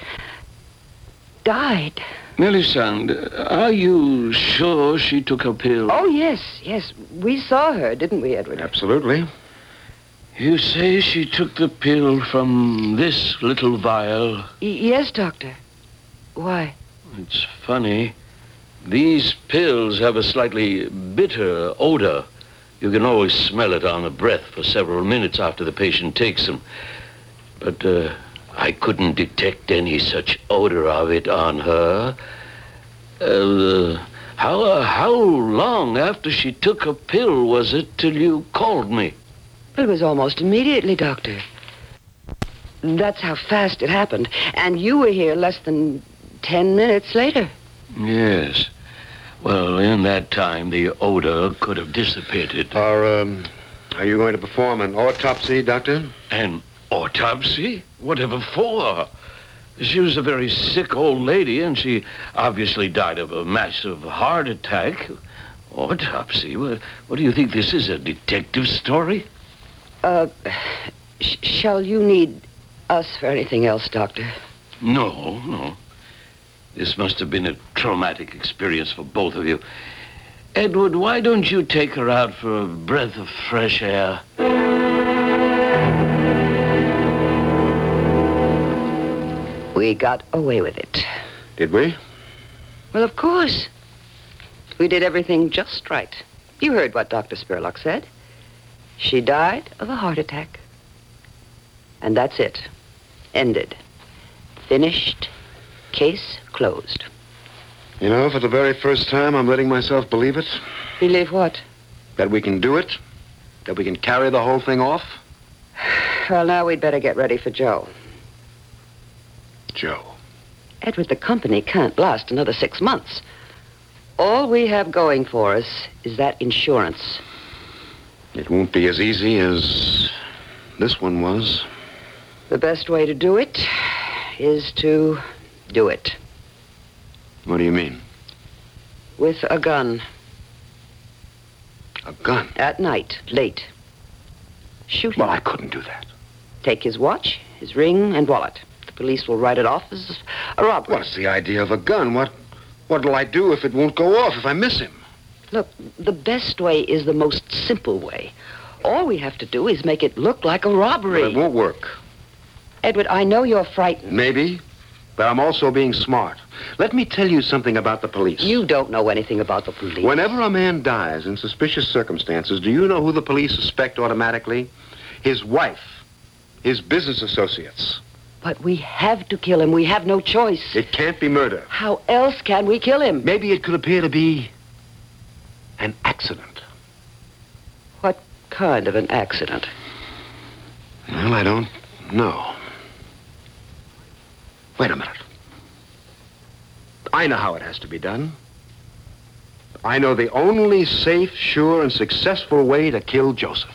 [SPEAKER 9] died.
[SPEAKER 16] Melisande, are you sure she took her pill?
[SPEAKER 9] Oh, yes, yes. We saw her, didn't we, Edward?
[SPEAKER 8] Absolutely.
[SPEAKER 16] You say she took the pill from this little vial?
[SPEAKER 9] Y- yes, Doctor. Why?
[SPEAKER 16] It's funny. These pills have a slightly bitter odor. You can always smell it on the breath for several minutes after the patient takes them. But, uh... I couldn't detect any such odor of it on her. Uh, how, uh, how long after she took her pill was it till you called me?
[SPEAKER 9] It was almost immediately, Doctor. That's how fast it happened. And you were here less than ten minutes later.
[SPEAKER 16] Yes. Well, in that time, the odor could have dissipated.
[SPEAKER 8] Are, um, are you going to perform an autopsy, Doctor?
[SPEAKER 16] An autopsy? Whatever for? She was a very sick old lady, and she obviously died of a massive heart attack. Autopsy? What, what do you think this is, a detective story?
[SPEAKER 9] Uh, sh- shall you need us for anything else, Doctor?
[SPEAKER 16] No, no. This must have been a traumatic experience for both of you. Edward, why don't you take her out for a breath of fresh air?
[SPEAKER 9] We got away with it.
[SPEAKER 8] Did we?
[SPEAKER 9] Well, of course. We did everything just right. You heard what Doctor Spurlock said. She died of a heart attack. And that's it. Ended. Finished. Case closed.
[SPEAKER 8] You know, for the very first time, I'm letting myself believe it.
[SPEAKER 9] Believe what?
[SPEAKER 8] That we can do it. That we can carry the whole thing off.
[SPEAKER 9] Well, now we'd better get ready for Joe.
[SPEAKER 8] Joe.
[SPEAKER 9] Edward, the company can't last another six months. All we have going for us is that insurance.
[SPEAKER 8] It won't be as easy as this one was.
[SPEAKER 9] The best way to do it is to do it.
[SPEAKER 8] What do you mean?
[SPEAKER 9] With a gun.
[SPEAKER 8] A gun?
[SPEAKER 9] At night, late. Shoot him.
[SPEAKER 8] Well, I couldn't do that.
[SPEAKER 9] Take his watch, his ring, and wallet. The police will write it off as a robbery.
[SPEAKER 8] What's the idea of a gun? What, what'll I do if it won't go off, if I miss him?
[SPEAKER 9] Look, the best way is the most simple way. All we have to do is make it look like a robbery.
[SPEAKER 8] But it won't work.
[SPEAKER 9] Edward, I know you're frightened.
[SPEAKER 8] Maybe, but I'm also being smart. Let me tell you something about the police.
[SPEAKER 9] You don't know anything about the police.
[SPEAKER 8] Whenever a man dies in suspicious circumstances, do you know who the police suspect automatically? His wife, his business associates.
[SPEAKER 9] But we have to kill him. We have no choice.
[SPEAKER 8] It can't be murder.
[SPEAKER 9] How else can we kill him?
[SPEAKER 8] Maybe it could appear to be an accident.
[SPEAKER 9] What kind of an accident?
[SPEAKER 8] Well, I don't know. Wait a minute. I know how it has to be done. I know the only safe, sure, and successful way to kill Joseph.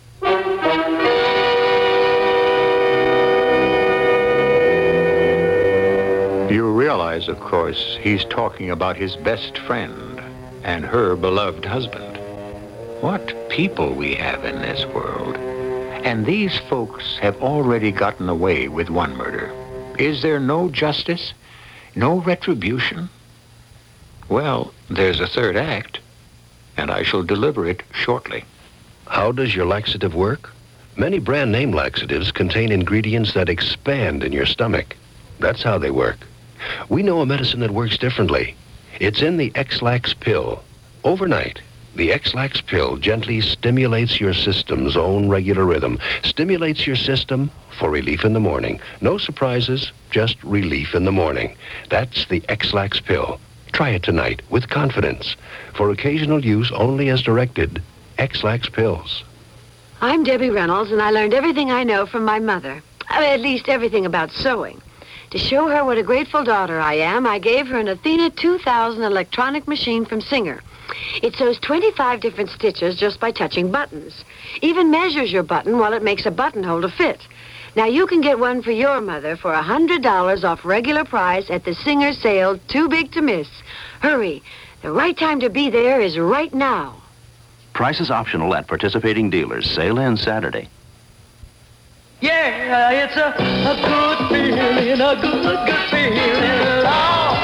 [SPEAKER 7] You realize, of course, he's talking about his best friend and her beloved husband. What people we have in this world. And these folks have already gotten away with one murder. Is there no justice? No retribution? Well, there's a third act, and I shall deliver it shortly.
[SPEAKER 17] How does your laxative work? Many brand name laxatives contain ingredients that expand in your stomach. That's how they work. We know a medicine that works differently. It's in the X-Lax pill. Overnight, the X-Lax pill gently stimulates your system's own regular rhythm, stimulates your system for relief in the morning. No surprises, just relief in the morning. That's the X-Lax pill. Try it tonight with confidence. For occasional use only as directed, X-Lax pills.
[SPEAKER 18] I'm Debbie Reynolds, and I learned everything I know from my mother. I mean, at least everything about sewing. To show her what a grateful daughter I am, I gave her an Athena two thousand electronic machine from Singer. It sews twenty-five different stitches just by touching buttons. Even measures your button while it makes a buttonhole to fit. Now, you can get one for your mother for one hundred dollars off regular price at the Singer sale, Too Big to Miss. Hurry. The right time to be there is right now.
[SPEAKER 19] Price is optional at participating dealers. Sale ends Saturday.
[SPEAKER 15] Yeah, it's a, a good feeling, a good, good feeling, Lord.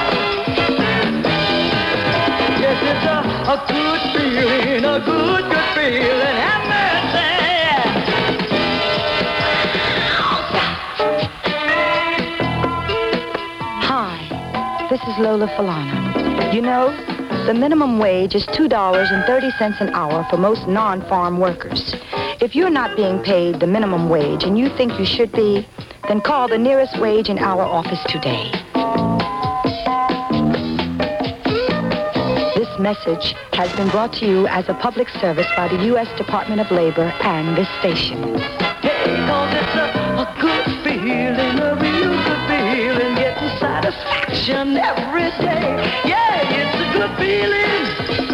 [SPEAKER 15] Yes, it's a, a good feeling, a good, good feeling. Have mercy.
[SPEAKER 20] Hi, this is Lola Falana. You know, the minimum wage is two dollars and thirty cents an hour for most non-farm workers. If you're not being paid the minimum wage and you think you should be, then call the nearest wage and hour office today. This message has been brought to you as a public service by the U S Department of Labor and this station.
[SPEAKER 15] Hey, 'cause it's a, a good feeling, a real good feeling, getting satisfaction every day. Yeah, it's a good feeling.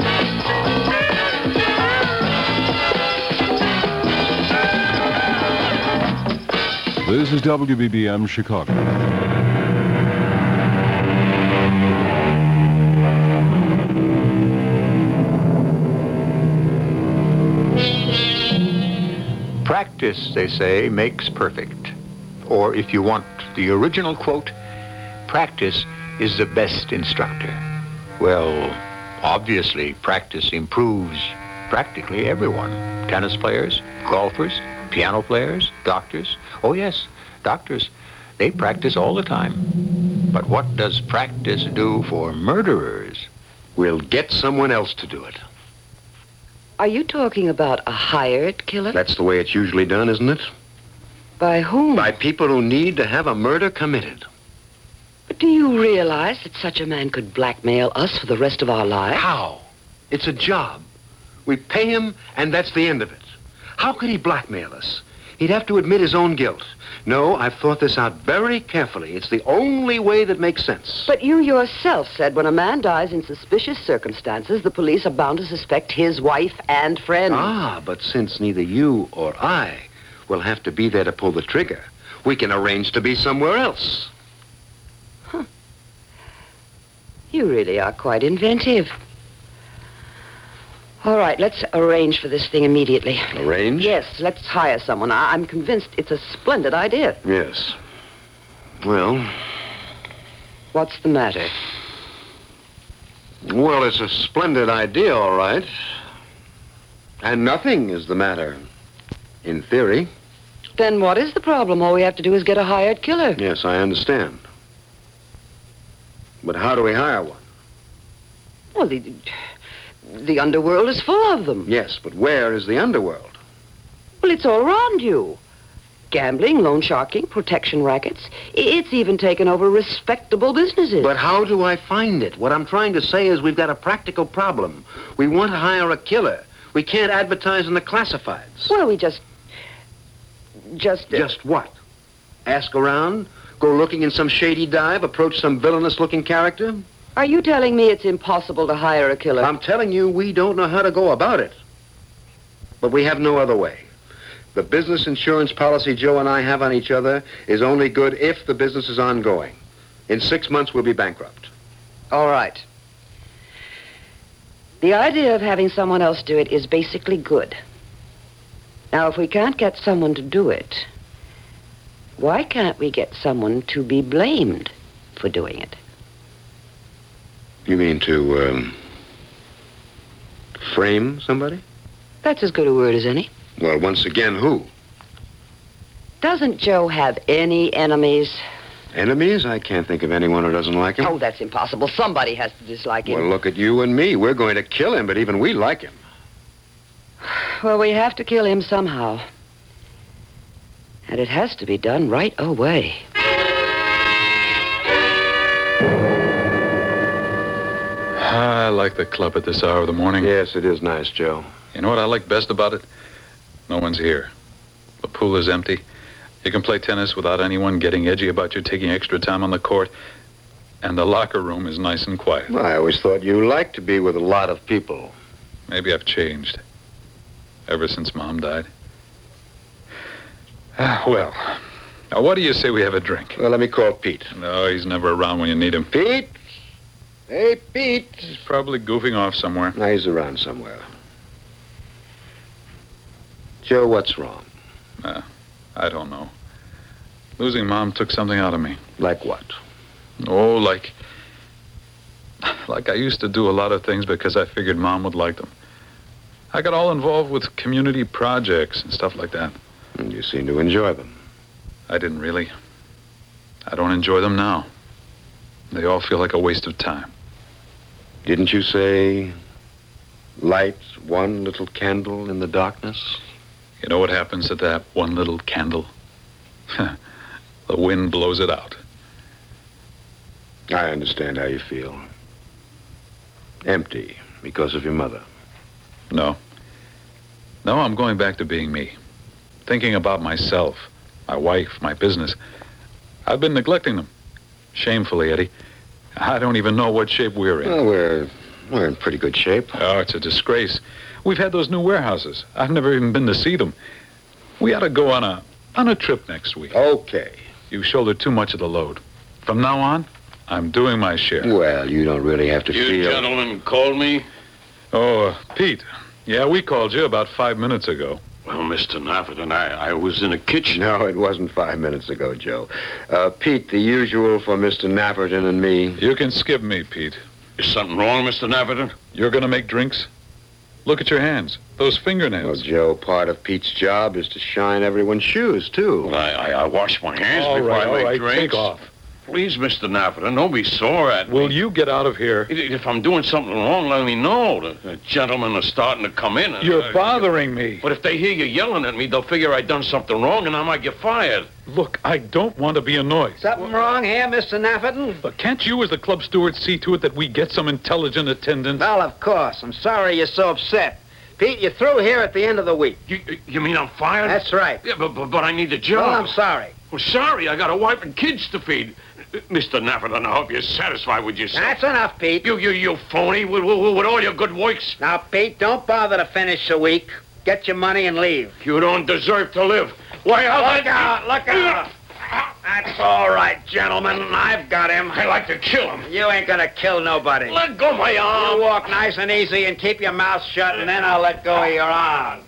[SPEAKER 3] This is W B B M Chicago.
[SPEAKER 7] Practice, they say, makes perfect. Or if you want the original quote, practice is the best instructor. Well, obviously, practice improves practically everyone. Tennis players, golfers, piano players, doctors. Oh, yes, doctors. They practice all the time. But what does practice do for murderers?
[SPEAKER 8] We'll get someone else to do it.
[SPEAKER 9] Are you talking about a hired killer?
[SPEAKER 8] That's the way it's usually done, isn't it?
[SPEAKER 9] By whom?
[SPEAKER 8] By people who need to have a murder committed.
[SPEAKER 9] But do you realize that such a man could blackmail us for the rest of our lives?
[SPEAKER 8] How? It's a job. We pay him, and that's the end of it. How could he blackmail us? He'd have to admit his own guilt. No, I've thought this out very carefully. It's the only way that makes sense.
[SPEAKER 9] But you yourself said when a man dies in suspicious circumstances, the police are bound to suspect his wife and friend.
[SPEAKER 8] Ah, but since neither you or I will have to be there to pull the trigger, we can arrange to be somewhere else.
[SPEAKER 9] Huh. You really are quite inventive. All right, let's arrange for this thing immediately.
[SPEAKER 8] Arrange?
[SPEAKER 9] Yes, let's hire someone. I- I'm convinced it's a splendid idea.
[SPEAKER 8] Yes. Well...
[SPEAKER 9] What's the matter?
[SPEAKER 8] Well, it's a splendid idea, all right. And nothing is the matter, in theory.
[SPEAKER 9] Then what is the problem? All we have to do is get a hired killer.
[SPEAKER 8] Yes, I understand. But how do we hire one?
[SPEAKER 9] Well, the... The underworld is full of them.
[SPEAKER 8] Yes, but where is the underworld?
[SPEAKER 9] Well, it's all around you. Gambling, loan sharking, protection rackets. I- It's even taken over respectable businesses.
[SPEAKER 8] But how do I find it? What I'm trying to say is we've got a practical problem. We want to hire a killer. We can't advertise in the classifieds.
[SPEAKER 9] Well, we just... Just... uh,
[SPEAKER 8] Just what? Ask around? Go looking in some shady dive? Approach some villainous-looking character?
[SPEAKER 9] Are you telling me it's impossible to hire a killer?
[SPEAKER 8] I'm telling you, we don't know how to go about it. But we have no other way. The business insurance policy Joe and I have on each other is only good if the business is ongoing. In six months, we'll be bankrupt.
[SPEAKER 9] All right. The idea of having someone else do it is basically good. Now, if we can't get someone to do it, why can't we get someone to be blamed for doing it?
[SPEAKER 8] You mean to, um, frame somebody?
[SPEAKER 9] That's as good a word as any.
[SPEAKER 8] Well, once again, who?
[SPEAKER 9] Doesn't Joe have any enemies?
[SPEAKER 8] Enemies? I can't think of anyone who doesn't like him.
[SPEAKER 9] Oh, that's impossible. Somebody has to dislike him.
[SPEAKER 8] Well, look at you and me. We're going to kill him, but even we like him.
[SPEAKER 9] Well, we have to kill him somehow. And it has to be done right away.
[SPEAKER 11] I like the club at this hour of the morning.
[SPEAKER 8] Yes, it is nice, Joe.
[SPEAKER 11] You know what I like best about it? No one's here. The pool is empty. You can play tennis without anyone getting edgy about you taking extra time on the court. And the locker room is nice and quiet.
[SPEAKER 8] Well, I always thought you liked to be with a lot of people.
[SPEAKER 11] Maybe I've changed. Ever since Mom died. Ah, well, now what do you say we have a drink?
[SPEAKER 8] Well, let me call Pete.
[SPEAKER 11] No, he's never around when you need him.
[SPEAKER 8] Pete? Hey, Pete.
[SPEAKER 11] He's probably goofing off somewhere.
[SPEAKER 8] No, he's around somewhere. Joe, what's wrong?
[SPEAKER 11] Uh, I don't know. Losing Mom took something out of me.
[SPEAKER 8] Like what?
[SPEAKER 11] Oh, like... Like I used to do a lot of things because I figured Mom would like them. I got all involved with community projects and stuff like that.
[SPEAKER 8] And you seem to enjoy them.
[SPEAKER 11] I didn't really. I don't enjoy them now. They all feel like a waste of time.
[SPEAKER 8] Didn't you say light one little candle in the darkness?
[SPEAKER 11] You know what happens to that one little candle? The wind blows it out.
[SPEAKER 8] I understand how you feel. Empty because of your mother.
[SPEAKER 11] No. No, I'm going back to being me. Thinking about myself, my wife, my business. I've been neglecting them. Shamefully, Eddie. I don't even know what shape we're in.
[SPEAKER 8] Well, we're, we're in pretty good shape.
[SPEAKER 11] Oh, it's a disgrace. We've had those new warehouses. I've never even been to see them. We ought to go on a on a trip next week.
[SPEAKER 8] Okay.
[SPEAKER 11] You shouldered too much of the load. From now on, I'm doing my share.
[SPEAKER 8] Well, you don't really have to
[SPEAKER 16] You
[SPEAKER 8] feel...
[SPEAKER 16] gentlemen called me?
[SPEAKER 11] Oh, uh, Pete. Yeah, we called you about five minutes ago.
[SPEAKER 16] Well, Mister Nafferton, I, I was in the kitchen.
[SPEAKER 8] No, it wasn't five minutes ago, Joe. Uh, Pete, the usual for Mister Nafferton and me.
[SPEAKER 11] You can skip me, Pete.
[SPEAKER 16] Is something wrong, Mister Nafferton?
[SPEAKER 11] You're going to make drinks? Look at your hands. Those fingernails.
[SPEAKER 8] Well, Joe, part of Pete's job is to shine everyone's shoes, too.
[SPEAKER 16] Well, I, I, I wash my hands
[SPEAKER 11] all
[SPEAKER 16] before
[SPEAKER 11] right,
[SPEAKER 16] I make
[SPEAKER 11] all right,
[SPEAKER 16] drinks.
[SPEAKER 11] take off.
[SPEAKER 16] Please, Mister Nafferton, don't be sore at me.
[SPEAKER 11] Will you get out of here?
[SPEAKER 16] If, if I'm doing something wrong, let me know. The, the gentlemen are starting to come in. And,
[SPEAKER 11] You're
[SPEAKER 16] uh,
[SPEAKER 11] bothering me.
[SPEAKER 16] But if they hear you yelling at me, they'll figure I done something wrong and I might get fired.
[SPEAKER 11] Look, I don't want to be annoyed.
[SPEAKER 21] Something wrong here, Mister Nafferton?
[SPEAKER 11] But can't you, as the club steward, see to it that we get some intelligent attendance?
[SPEAKER 21] Well, of course. I'm sorry you're so upset. Pete, you're through here at the end of the week.
[SPEAKER 16] You you mean I'm fired?
[SPEAKER 21] That's right.
[SPEAKER 16] Yeah, but, but, but I need a job.
[SPEAKER 21] Well, I'm sorry.
[SPEAKER 16] Well, sorry. I got a wife and kids to feed. Mister Nafferton, I hope you're satisfied with yourself.
[SPEAKER 21] That's enough, Pete.
[SPEAKER 16] You, you, you phony, with, with, with all your good works.
[SPEAKER 21] Now, Pete, don't bother to finish the week. Get your money and leave.
[SPEAKER 16] You don't deserve to live. Why, I'll...
[SPEAKER 21] Look out, look out. That's all right, gentlemen. I've got him.
[SPEAKER 16] I like to kill him.
[SPEAKER 21] You ain't gonna kill nobody.
[SPEAKER 16] Let go of my arm.
[SPEAKER 21] You walk nice and easy and keep your mouth shut, and then I'll let go of your arm.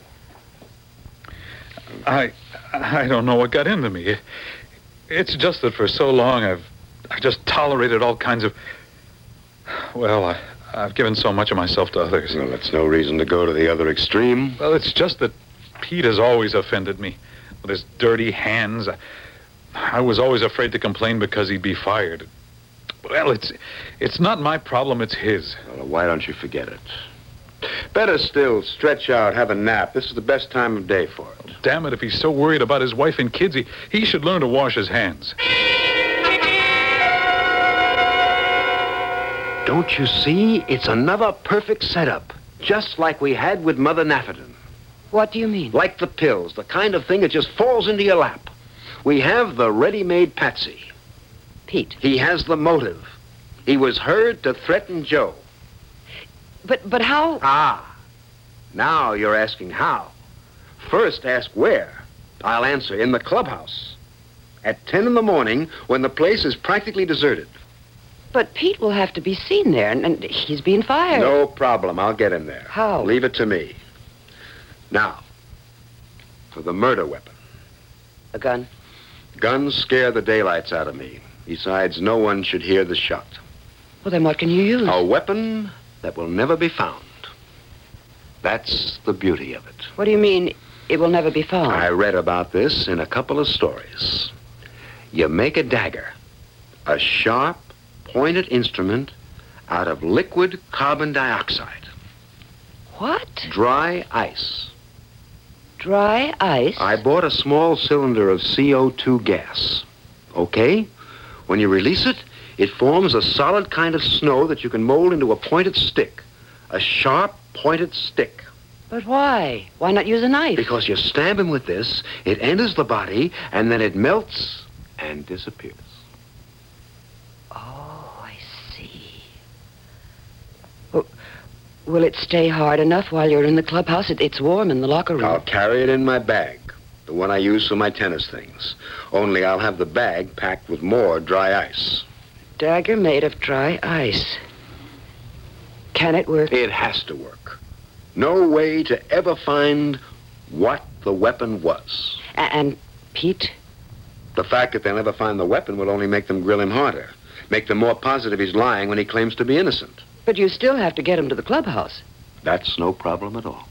[SPEAKER 11] I I don't know what got into me. It's just that for so long I've I've just tolerated all kinds of... Well, I, I've given so much of myself to others.
[SPEAKER 8] Well, that's no reason to go to the other extreme.
[SPEAKER 11] Well, it's just that Pete has always offended me with his dirty hands. I, I was always afraid to complain because he'd be fired. Well, it's it's not my problem, it's his.
[SPEAKER 8] Well, why don't you forget it? Better still, stretch out, have a nap. This is the best time of day for it.
[SPEAKER 11] Damn it, if he's so worried about his wife and kids, he, he should learn to wash his hands.
[SPEAKER 8] Don't you see? It's another perfect setup. Just like we had with Mother Nafferton.
[SPEAKER 9] What do you mean?
[SPEAKER 8] Like the pills, the kind of thing that just falls into your lap. We have the ready-made patsy.
[SPEAKER 9] Pete.
[SPEAKER 8] He has the motive. He was heard to threaten Joe.
[SPEAKER 9] But but how?
[SPEAKER 8] Ah, now you're asking how. First ask where. I'll answer, in the clubhouse. At ten in the morning, when the place is practically deserted.
[SPEAKER 9] But Pete will have to be seen there, and, and he's being fired.
[SPEAKER 8] No problem. I'll get him there.
[SPEAKER 9] How?
[SPEAKER 8] Leave it to me. Now, for the murder weapon.
[SPEAKER 9] A gun?
[SPEAKER 8] Guns scare the daylights out of me. Besides, no one should hear the shot.
[SPEAKER 9] Well, then what can you use?
[SPEAKER 8] A weapon that will never be found. That's the beauty of it.
[SPEAKER 9] What do you mean, it will never be found?
[SPEAKER 8] I read about this in a couple of stories. You make a dagger, a sharp, pointed instrument out of liquid carbon dioxide.
[SPEAKER 9] What?
[SPEAKER 8] Dry ice.
[SPEAKER 9] Dry ice?
[SPEAKER 8] I bought a small cylinder of C O two gas. Okay? When you release it, it forms a solid kind of snow that you can mold into a pointed stick. A sharp, pointed stick.
[SPEAKER 9] But why? Why not use a knife?
[SPEAKER 8] Because you stab him with this, it enters the body, and then it melts and disappears.
[SPEAKER 9] Oh, I see. Well, will it stay hard enough while you're in the clubhouse? It, it's warm in the locker room.
[SPEAKER 8] I'll carry it in my bag, the one I use for my tennis things. Only I'll have the bag packed with more dry ice.
[SPEAKER 9] Dagger made of dry ice. Can it work?
[SPEAKER 8] It has to work. No way to ever find what the weapon was.
[SPEAKER 9] A- and Pete?
[SPEAKER 8] The fact that they'll never find the weapon will only make them grill him harder. Make them more positive he's lying when he claims to be innocent.
[SPEAKER 9] But you still have to get him to the clubhouse.
[SPEAKER 8] That's no problem at all.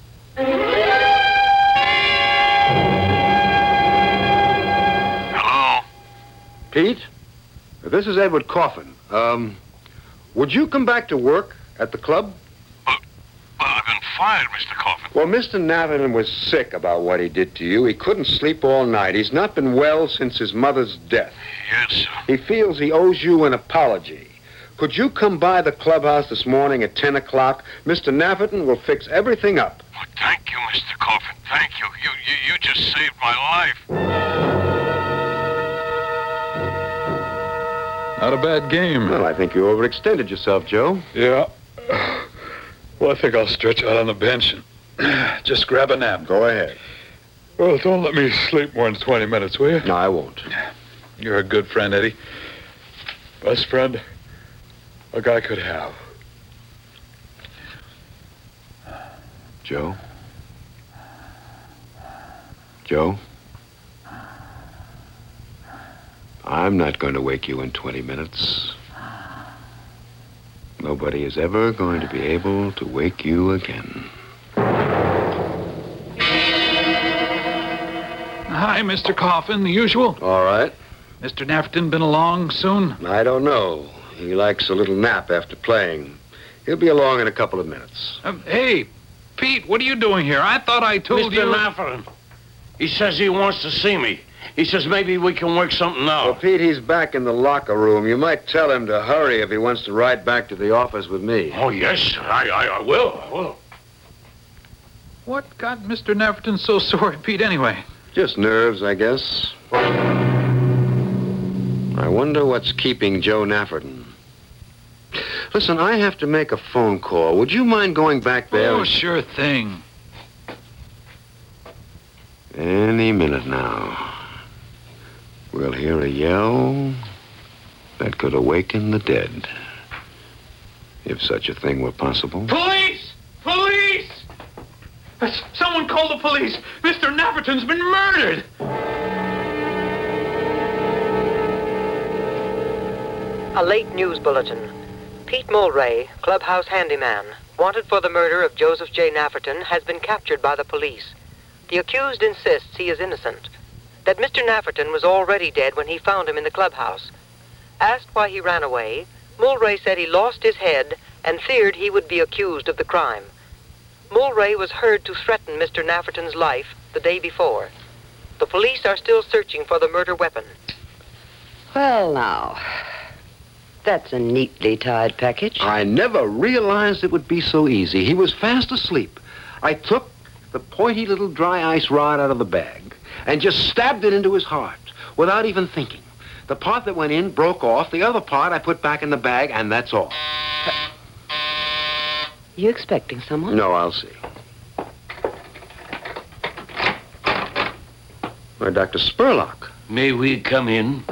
[SPEAKER 1] Hello?
[SPEAKER 8] Pete? This is Edward Coffin. Um, would you come back to work at the club?
[SPEAKER 1] Well, I've been fired, Mister Coffin.
[SPEAKER 8] Well, Mister Nafferton was sick about what he did to you. He couldn't sleep all night. He's not been well since his mother's death.
[SPEAKER 1] Yes, sir.
[SPEAKER 8] He feels he owes you an apology. Could you come by the clubhouse this morning at ten o'clock? Mister Nafferton will fix everything up.
[SPEAKER 1] Well, thank you, Mister Coffin. Thank you. You, you. you just saved my life.
[SPEAKER 11] Not a bad game.
[SPEAKER 8] Well, I think you overextended yourself, Joe.
[SPEAKER 11] Yeah. Well, I think I'll stretch out on the bench and just grab a nap.
[SPEAKER 8] Go ahead.
[SPEAKER 11] Well, don't let me sleep more than twenty minutes, will you?
[SPEAKER 8] No, I won't.
[SPEAKER 11] You're a good friend, Eddie. Best friend a guy could have.
[SPEAKER 8] Joe? Joe? I'm not going to wake you in twenty minutes. Nobody is ever going to be able to wake you again.
[SPEAKER 11] Hi, Mister Coffin, the usual.
[SPEAKER 8] All right.
[SPEAKER 11] Mister Nafferton been along soon?
[SPEAKER 8] I don't know. He likes a little nap after playing. He'll be along in a couple of minutes.
[SPEAKER 11] Um, hey, Pete, what are you doing here? I thought I told
[SPEAKER 16] Mister
[SPEAKER 11] you...
[SPEAKER 16] Nafferton. He says he wants to see me. He says maybe we can work something out.
[SPEAKER 8] Well, Pete, he's back in the locker room. You might tell him to hurry if he wants to ride back to the office with me.
[SPEAKER 16] Oh, yes, I, I, I will, I will.
[SPEAKER 11] What got Mister Nafferton so sore at Pete anyway?
[SPEAKER 8] Just nerves, I guess. I wonder what's keeping Joe Nafferton. Listen, I have to make a phone call. Would you mind going back there?
[SPEAKER 11] Oh, sure thing.
[SPEAKER 8] Any minute now. We'll hear a yell that could awaken the dead. If such a thing were possible.
[SPEAKER 11] Police! Police! Someone call the police! Mister Nafferton's been murdered!
[SPEAKER 12] A late news bulletin. Pete Mulray, clubhouse handyman, wanted for the murder of Joseph J. Nafferton, has been captured by the police. The accused insists he is innocent, that Mister Nafferton was already dead when he found him in the clubhouse. Asked why he ran away, Mulray said he lost his head
[SPEAKER 2] and feared he would be accused of the crime. Mulray was heard to threaten Mister Nafferton's life the day before. The police are still searching for the murder weapon.
[SPEAKER 9] Well, now, that's a neatly tied package.
[SPEAKER 22] I never realized it would be so easy. He was fast asleep. I took the pointy little dry ice rod out of the bag and just stabbed it into his heart without even thinking. The part that went in broke off. The other part I put back in the bag, and that's all.
[SPEAKER 9] You expecting someone?
[SPEAKER 22] No, I'll see. Why, Doctor Spurlock.
[SPEAKER 16] May we come in?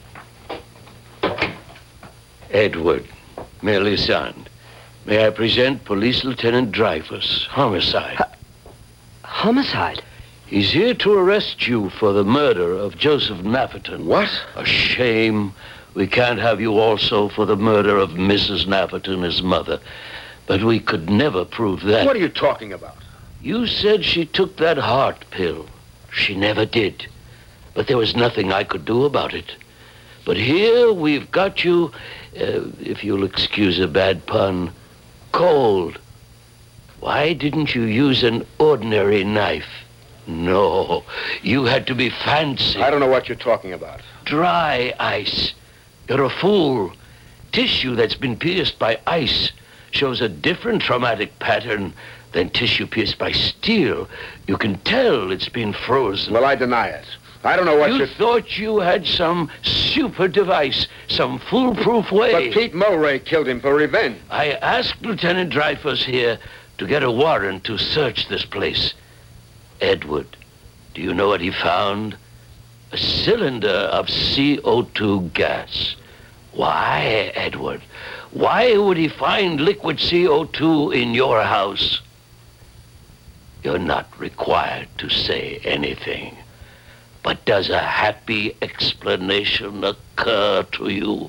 [SPEAKER 16] Edward, Melisande, may I present Police Lieutenant Dreyfus, homicide.
[SPEAKER 9] H- homicide?
[SPEAKER 16] He's here to arrest you for the murder of Joseph Nafferton.
[SPEAKER 22] What?
[SPEAKER 16] A shame. We can't have you also for the murder of Missus Nafferton, his mother. But we could never prove that.
[SPEAKER 22] What are you talking about?
[SPEAKER 16] You said she took that heart pill. She never did. But there was nothing I could do about it. But here we've got you, uh, if you'll excuse a bad pun, cold. Why didn't you use an ordinary knife? No, you had to be fancy.
[SPEAKER 22] I don't know what you're talking about.
[SPEAKER 16] Dry ice. You're a fool. Tissue that's been pierced by ice shows a different traumatic pattern than tissue pierced by steel. You can tell it's been frozen.
[SPEAKER 22] Well, I deny it. I don't know what
[SPEAKER 16] you
[SPEAKER 22] you're...
[SPEAKER 16] thought you had some super device, some foolproof way.
[SPEAKER 22] But Pete Mulray killed him for revenge.
[SPEAKER 16] I asked Lieutenant Dreyfus here to get a warrant to search this place. Edward, do you know what he found? A cylinder of C O two gas. Why, Edward? Why would he find liquid C O two in your house? You're not required to say anything. But does a happy explanation occur to you?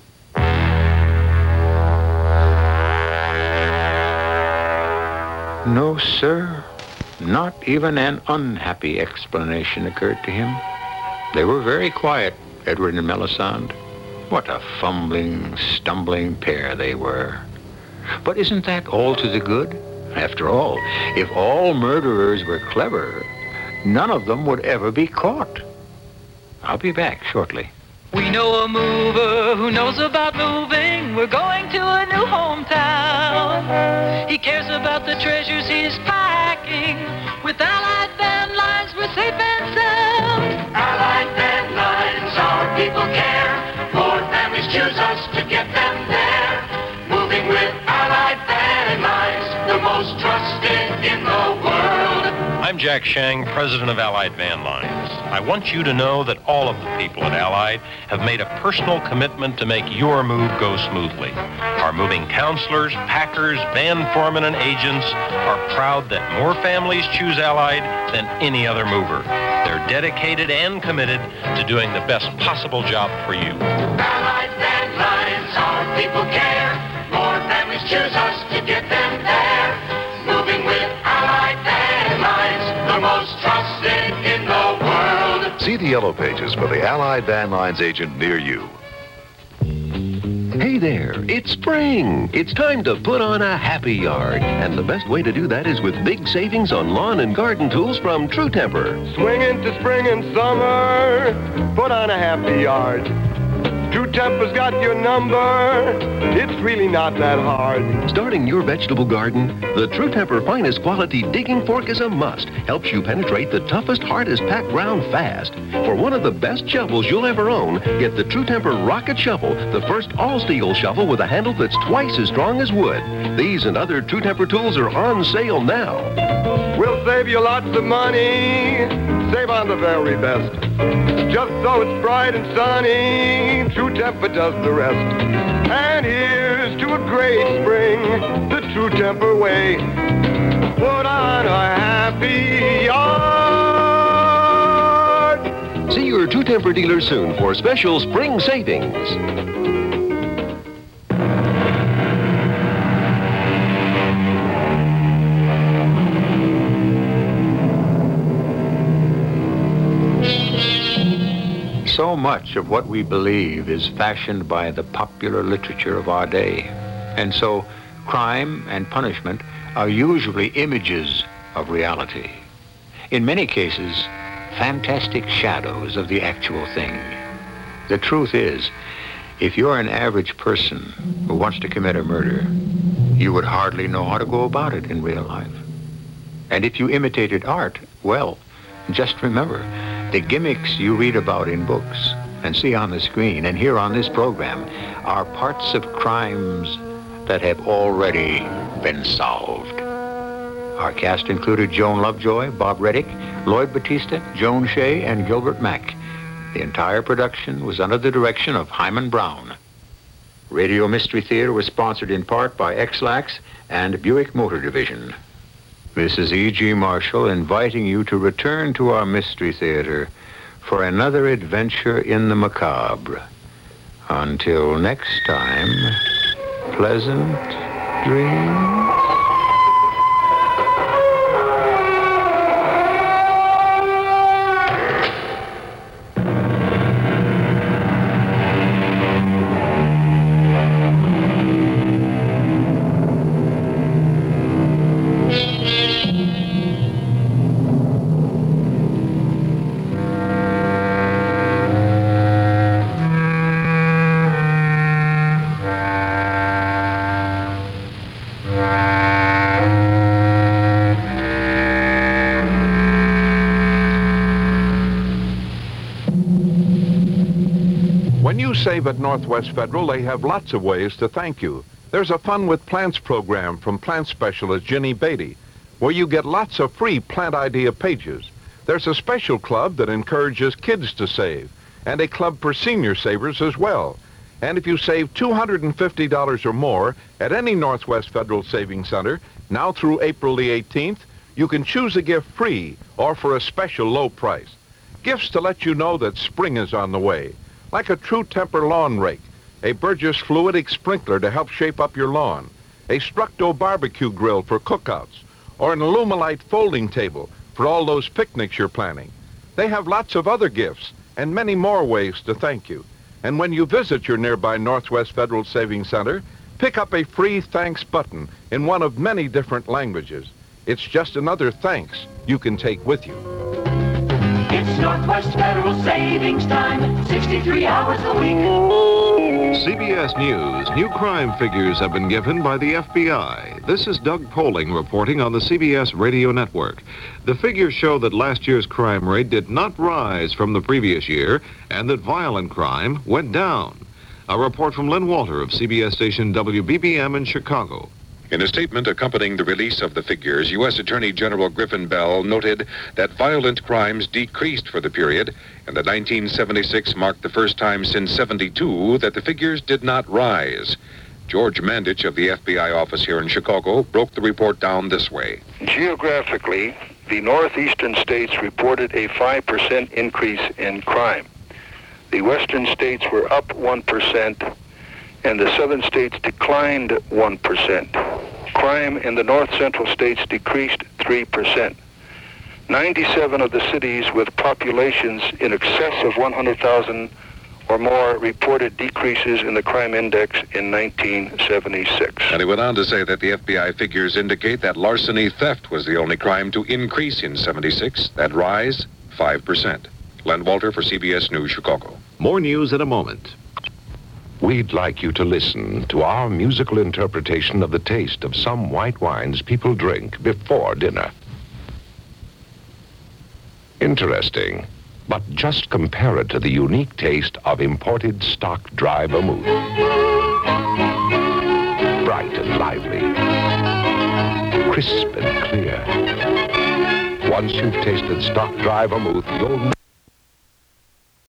[SPEAKER 7] No, sir. Not even an unhappy explanation occurred to him. They were very quiet, Edward and Melisande. What a fumbling, stumbling pair they were. But isn't that all to the good? After all, if all murderers were clever, none of them would ever be caught. I'll be back shortly.
[SPEAKER 6] We know a mover who knows about moving. We're going to a new hometown. He cares about the treasures he's packing. With Allied Van Lines, we're safe and sound. Allied Van Lines, our people care. More families choose us to get them there. Moving with Allied Van Lines, the most trusted in the world.
[SPEAKER 23] I'm Jack Shang, president of Allied Van Lines. I want you to know that all of the people at Allied have made a personal commitment to make your move go smoothly. Our moving counselors, packers, van foremen, and agents are proud that more families choose Allied than any other mover. They're dedicated and committed to doing the best possible job for you.
[SPEAKER 6] Allied Van Lines, our people care. More families choose us to get them there. Moving with Allied Van Lines, the most trusted in the world.
[SPEAKER 13] See the yellow pages for the Allied Van Lines agent near you.
[SPEAKER 17] Hey there, it's spring. It's time to put on a happy yard. And the best way to do that is with big savings on lawn and garden tools from True Temper.
[SPEAKER 24] Swing into spring and summer, put on a happy yard. True Temper's got your number. It's really not that hard.
[SPEAKER 17] Starting your vegetable garden, the True Temper finest quality digging fork is a must. Helps you penetrate the toughest, hardest packed ground fast. For one of the best shovels you'll ever own, get the True Temper Rocket Shovel, the first all-steel shovel with a handle that's twice as strong as wood. These and other True Temper tools are on sale now.
[SPEAKER 24] We'll save you lots of money. Save on the very best. Just so it's bright and sunny, True Temper does the rest. And here's to a great spring, the True Temper way. Put on a happy yard.
[SPEAKER 17] See your True Temper dealer soon for special spring savings.
[SPEAKER 7] So much of what we believe is fashioned by the popular literature of our day. And so crime and punishment are usually images of reality. In many cases, fantastic shadows of the actual thing. The truth is, if you're an average person who wants to commit a murder, you would hardly know how to go about it in real life. And if you imitated art, well, just remember, the gimmicks you read about in books and see on the screen and hear on this program are parts of crimes that have already been solved. Our cast included Joan Lovejoy, Bob Reddick, Lloyd Batista, Joan Shea, and Gilbert Mack. The entire production was under the direction of Hyman Brown. Radio Mystery Theater was sponsored in part by X-Lax and Buick Motor Division. This is E G. Marshall inviting you to return to our Mystery Theater for another adventure in the macabre. Until next time, pleasant dreams.
[SPEAKER 4] When you save at Northwest Federal, they have lots of ways to thank you. There's a Fun with Plants program from plant specialist Ginny Beatty, where you get lots of free plant idea pages. There's a special club that encourages kids to save, and a club for senior savers as well. And if you save two hundred fifty dollars or more at any Northwest Federal Savings Center, now through April the eighteenth, you can choose a gift free or for a special low price. Gifts to let you know that spring is on the way. Like a True Temper lawn rake, a Burgess fluidic sprinkler to help shape up your lawn, a Structo barbecue grill for cookouts, or an Alumilite folding table for all those picnics you're planning. They have lots of other gifts and many more ways to thank you. And when you visit your nearby Northwest Federal Savings Center, pick up a free thanks button in one of many different languages. It's just another thanks you can take with you.
[SPEAKER 6] It's Northwest Federal Savings Time, sixty-three hours a week.
[SPEAKER 13] C B S News, new crime figures have been given by the F B I. This is Doug Poling reporting on the C B S radio network. The figures show that last year's crime rate did not rise from the previous year and that violent crime went down. A report from Lynn Walter of C B S station W B B M in Chicago.
[SPEAKER 5] In a statement accompanying the release of the figures, U S Attorney General Griffin Bell noted that violent crimes decreased for the period, and that nineteen seventy-six marked the first time since seventy-two that the figures did not rise. George Mandich of the F B I office here in Chicago broke the report down this way.
[SPEAKER 10] Geographically, the northeastern states reported a five percent increase in crime. The western states were up one percent, and the southern states declined one percent. Crime in the north-central states decreased three percent. ninety-seven of the cities with populations in excess of one hundred thousand or more reported decreases in the crime index in nineteen seventy-six.
[SPEAKER 5] And he went on to say that the F B I figures indicate that larceny theft was the only crime to increase in seventy-six. That rise, five percent. Len Walter for C B S News, Chicago.
[SPEAKER 13] More news in a moment.
[SPEAKER 17] We'd like you to listen to our musical interpretation of the taste of some white wines people drink before dinner. Interesting, but just compare it to the unique taste of imported stock dry vermouth. Bright and lively, crisp and clear. Once you've tasted stock dry vermouth, you'll know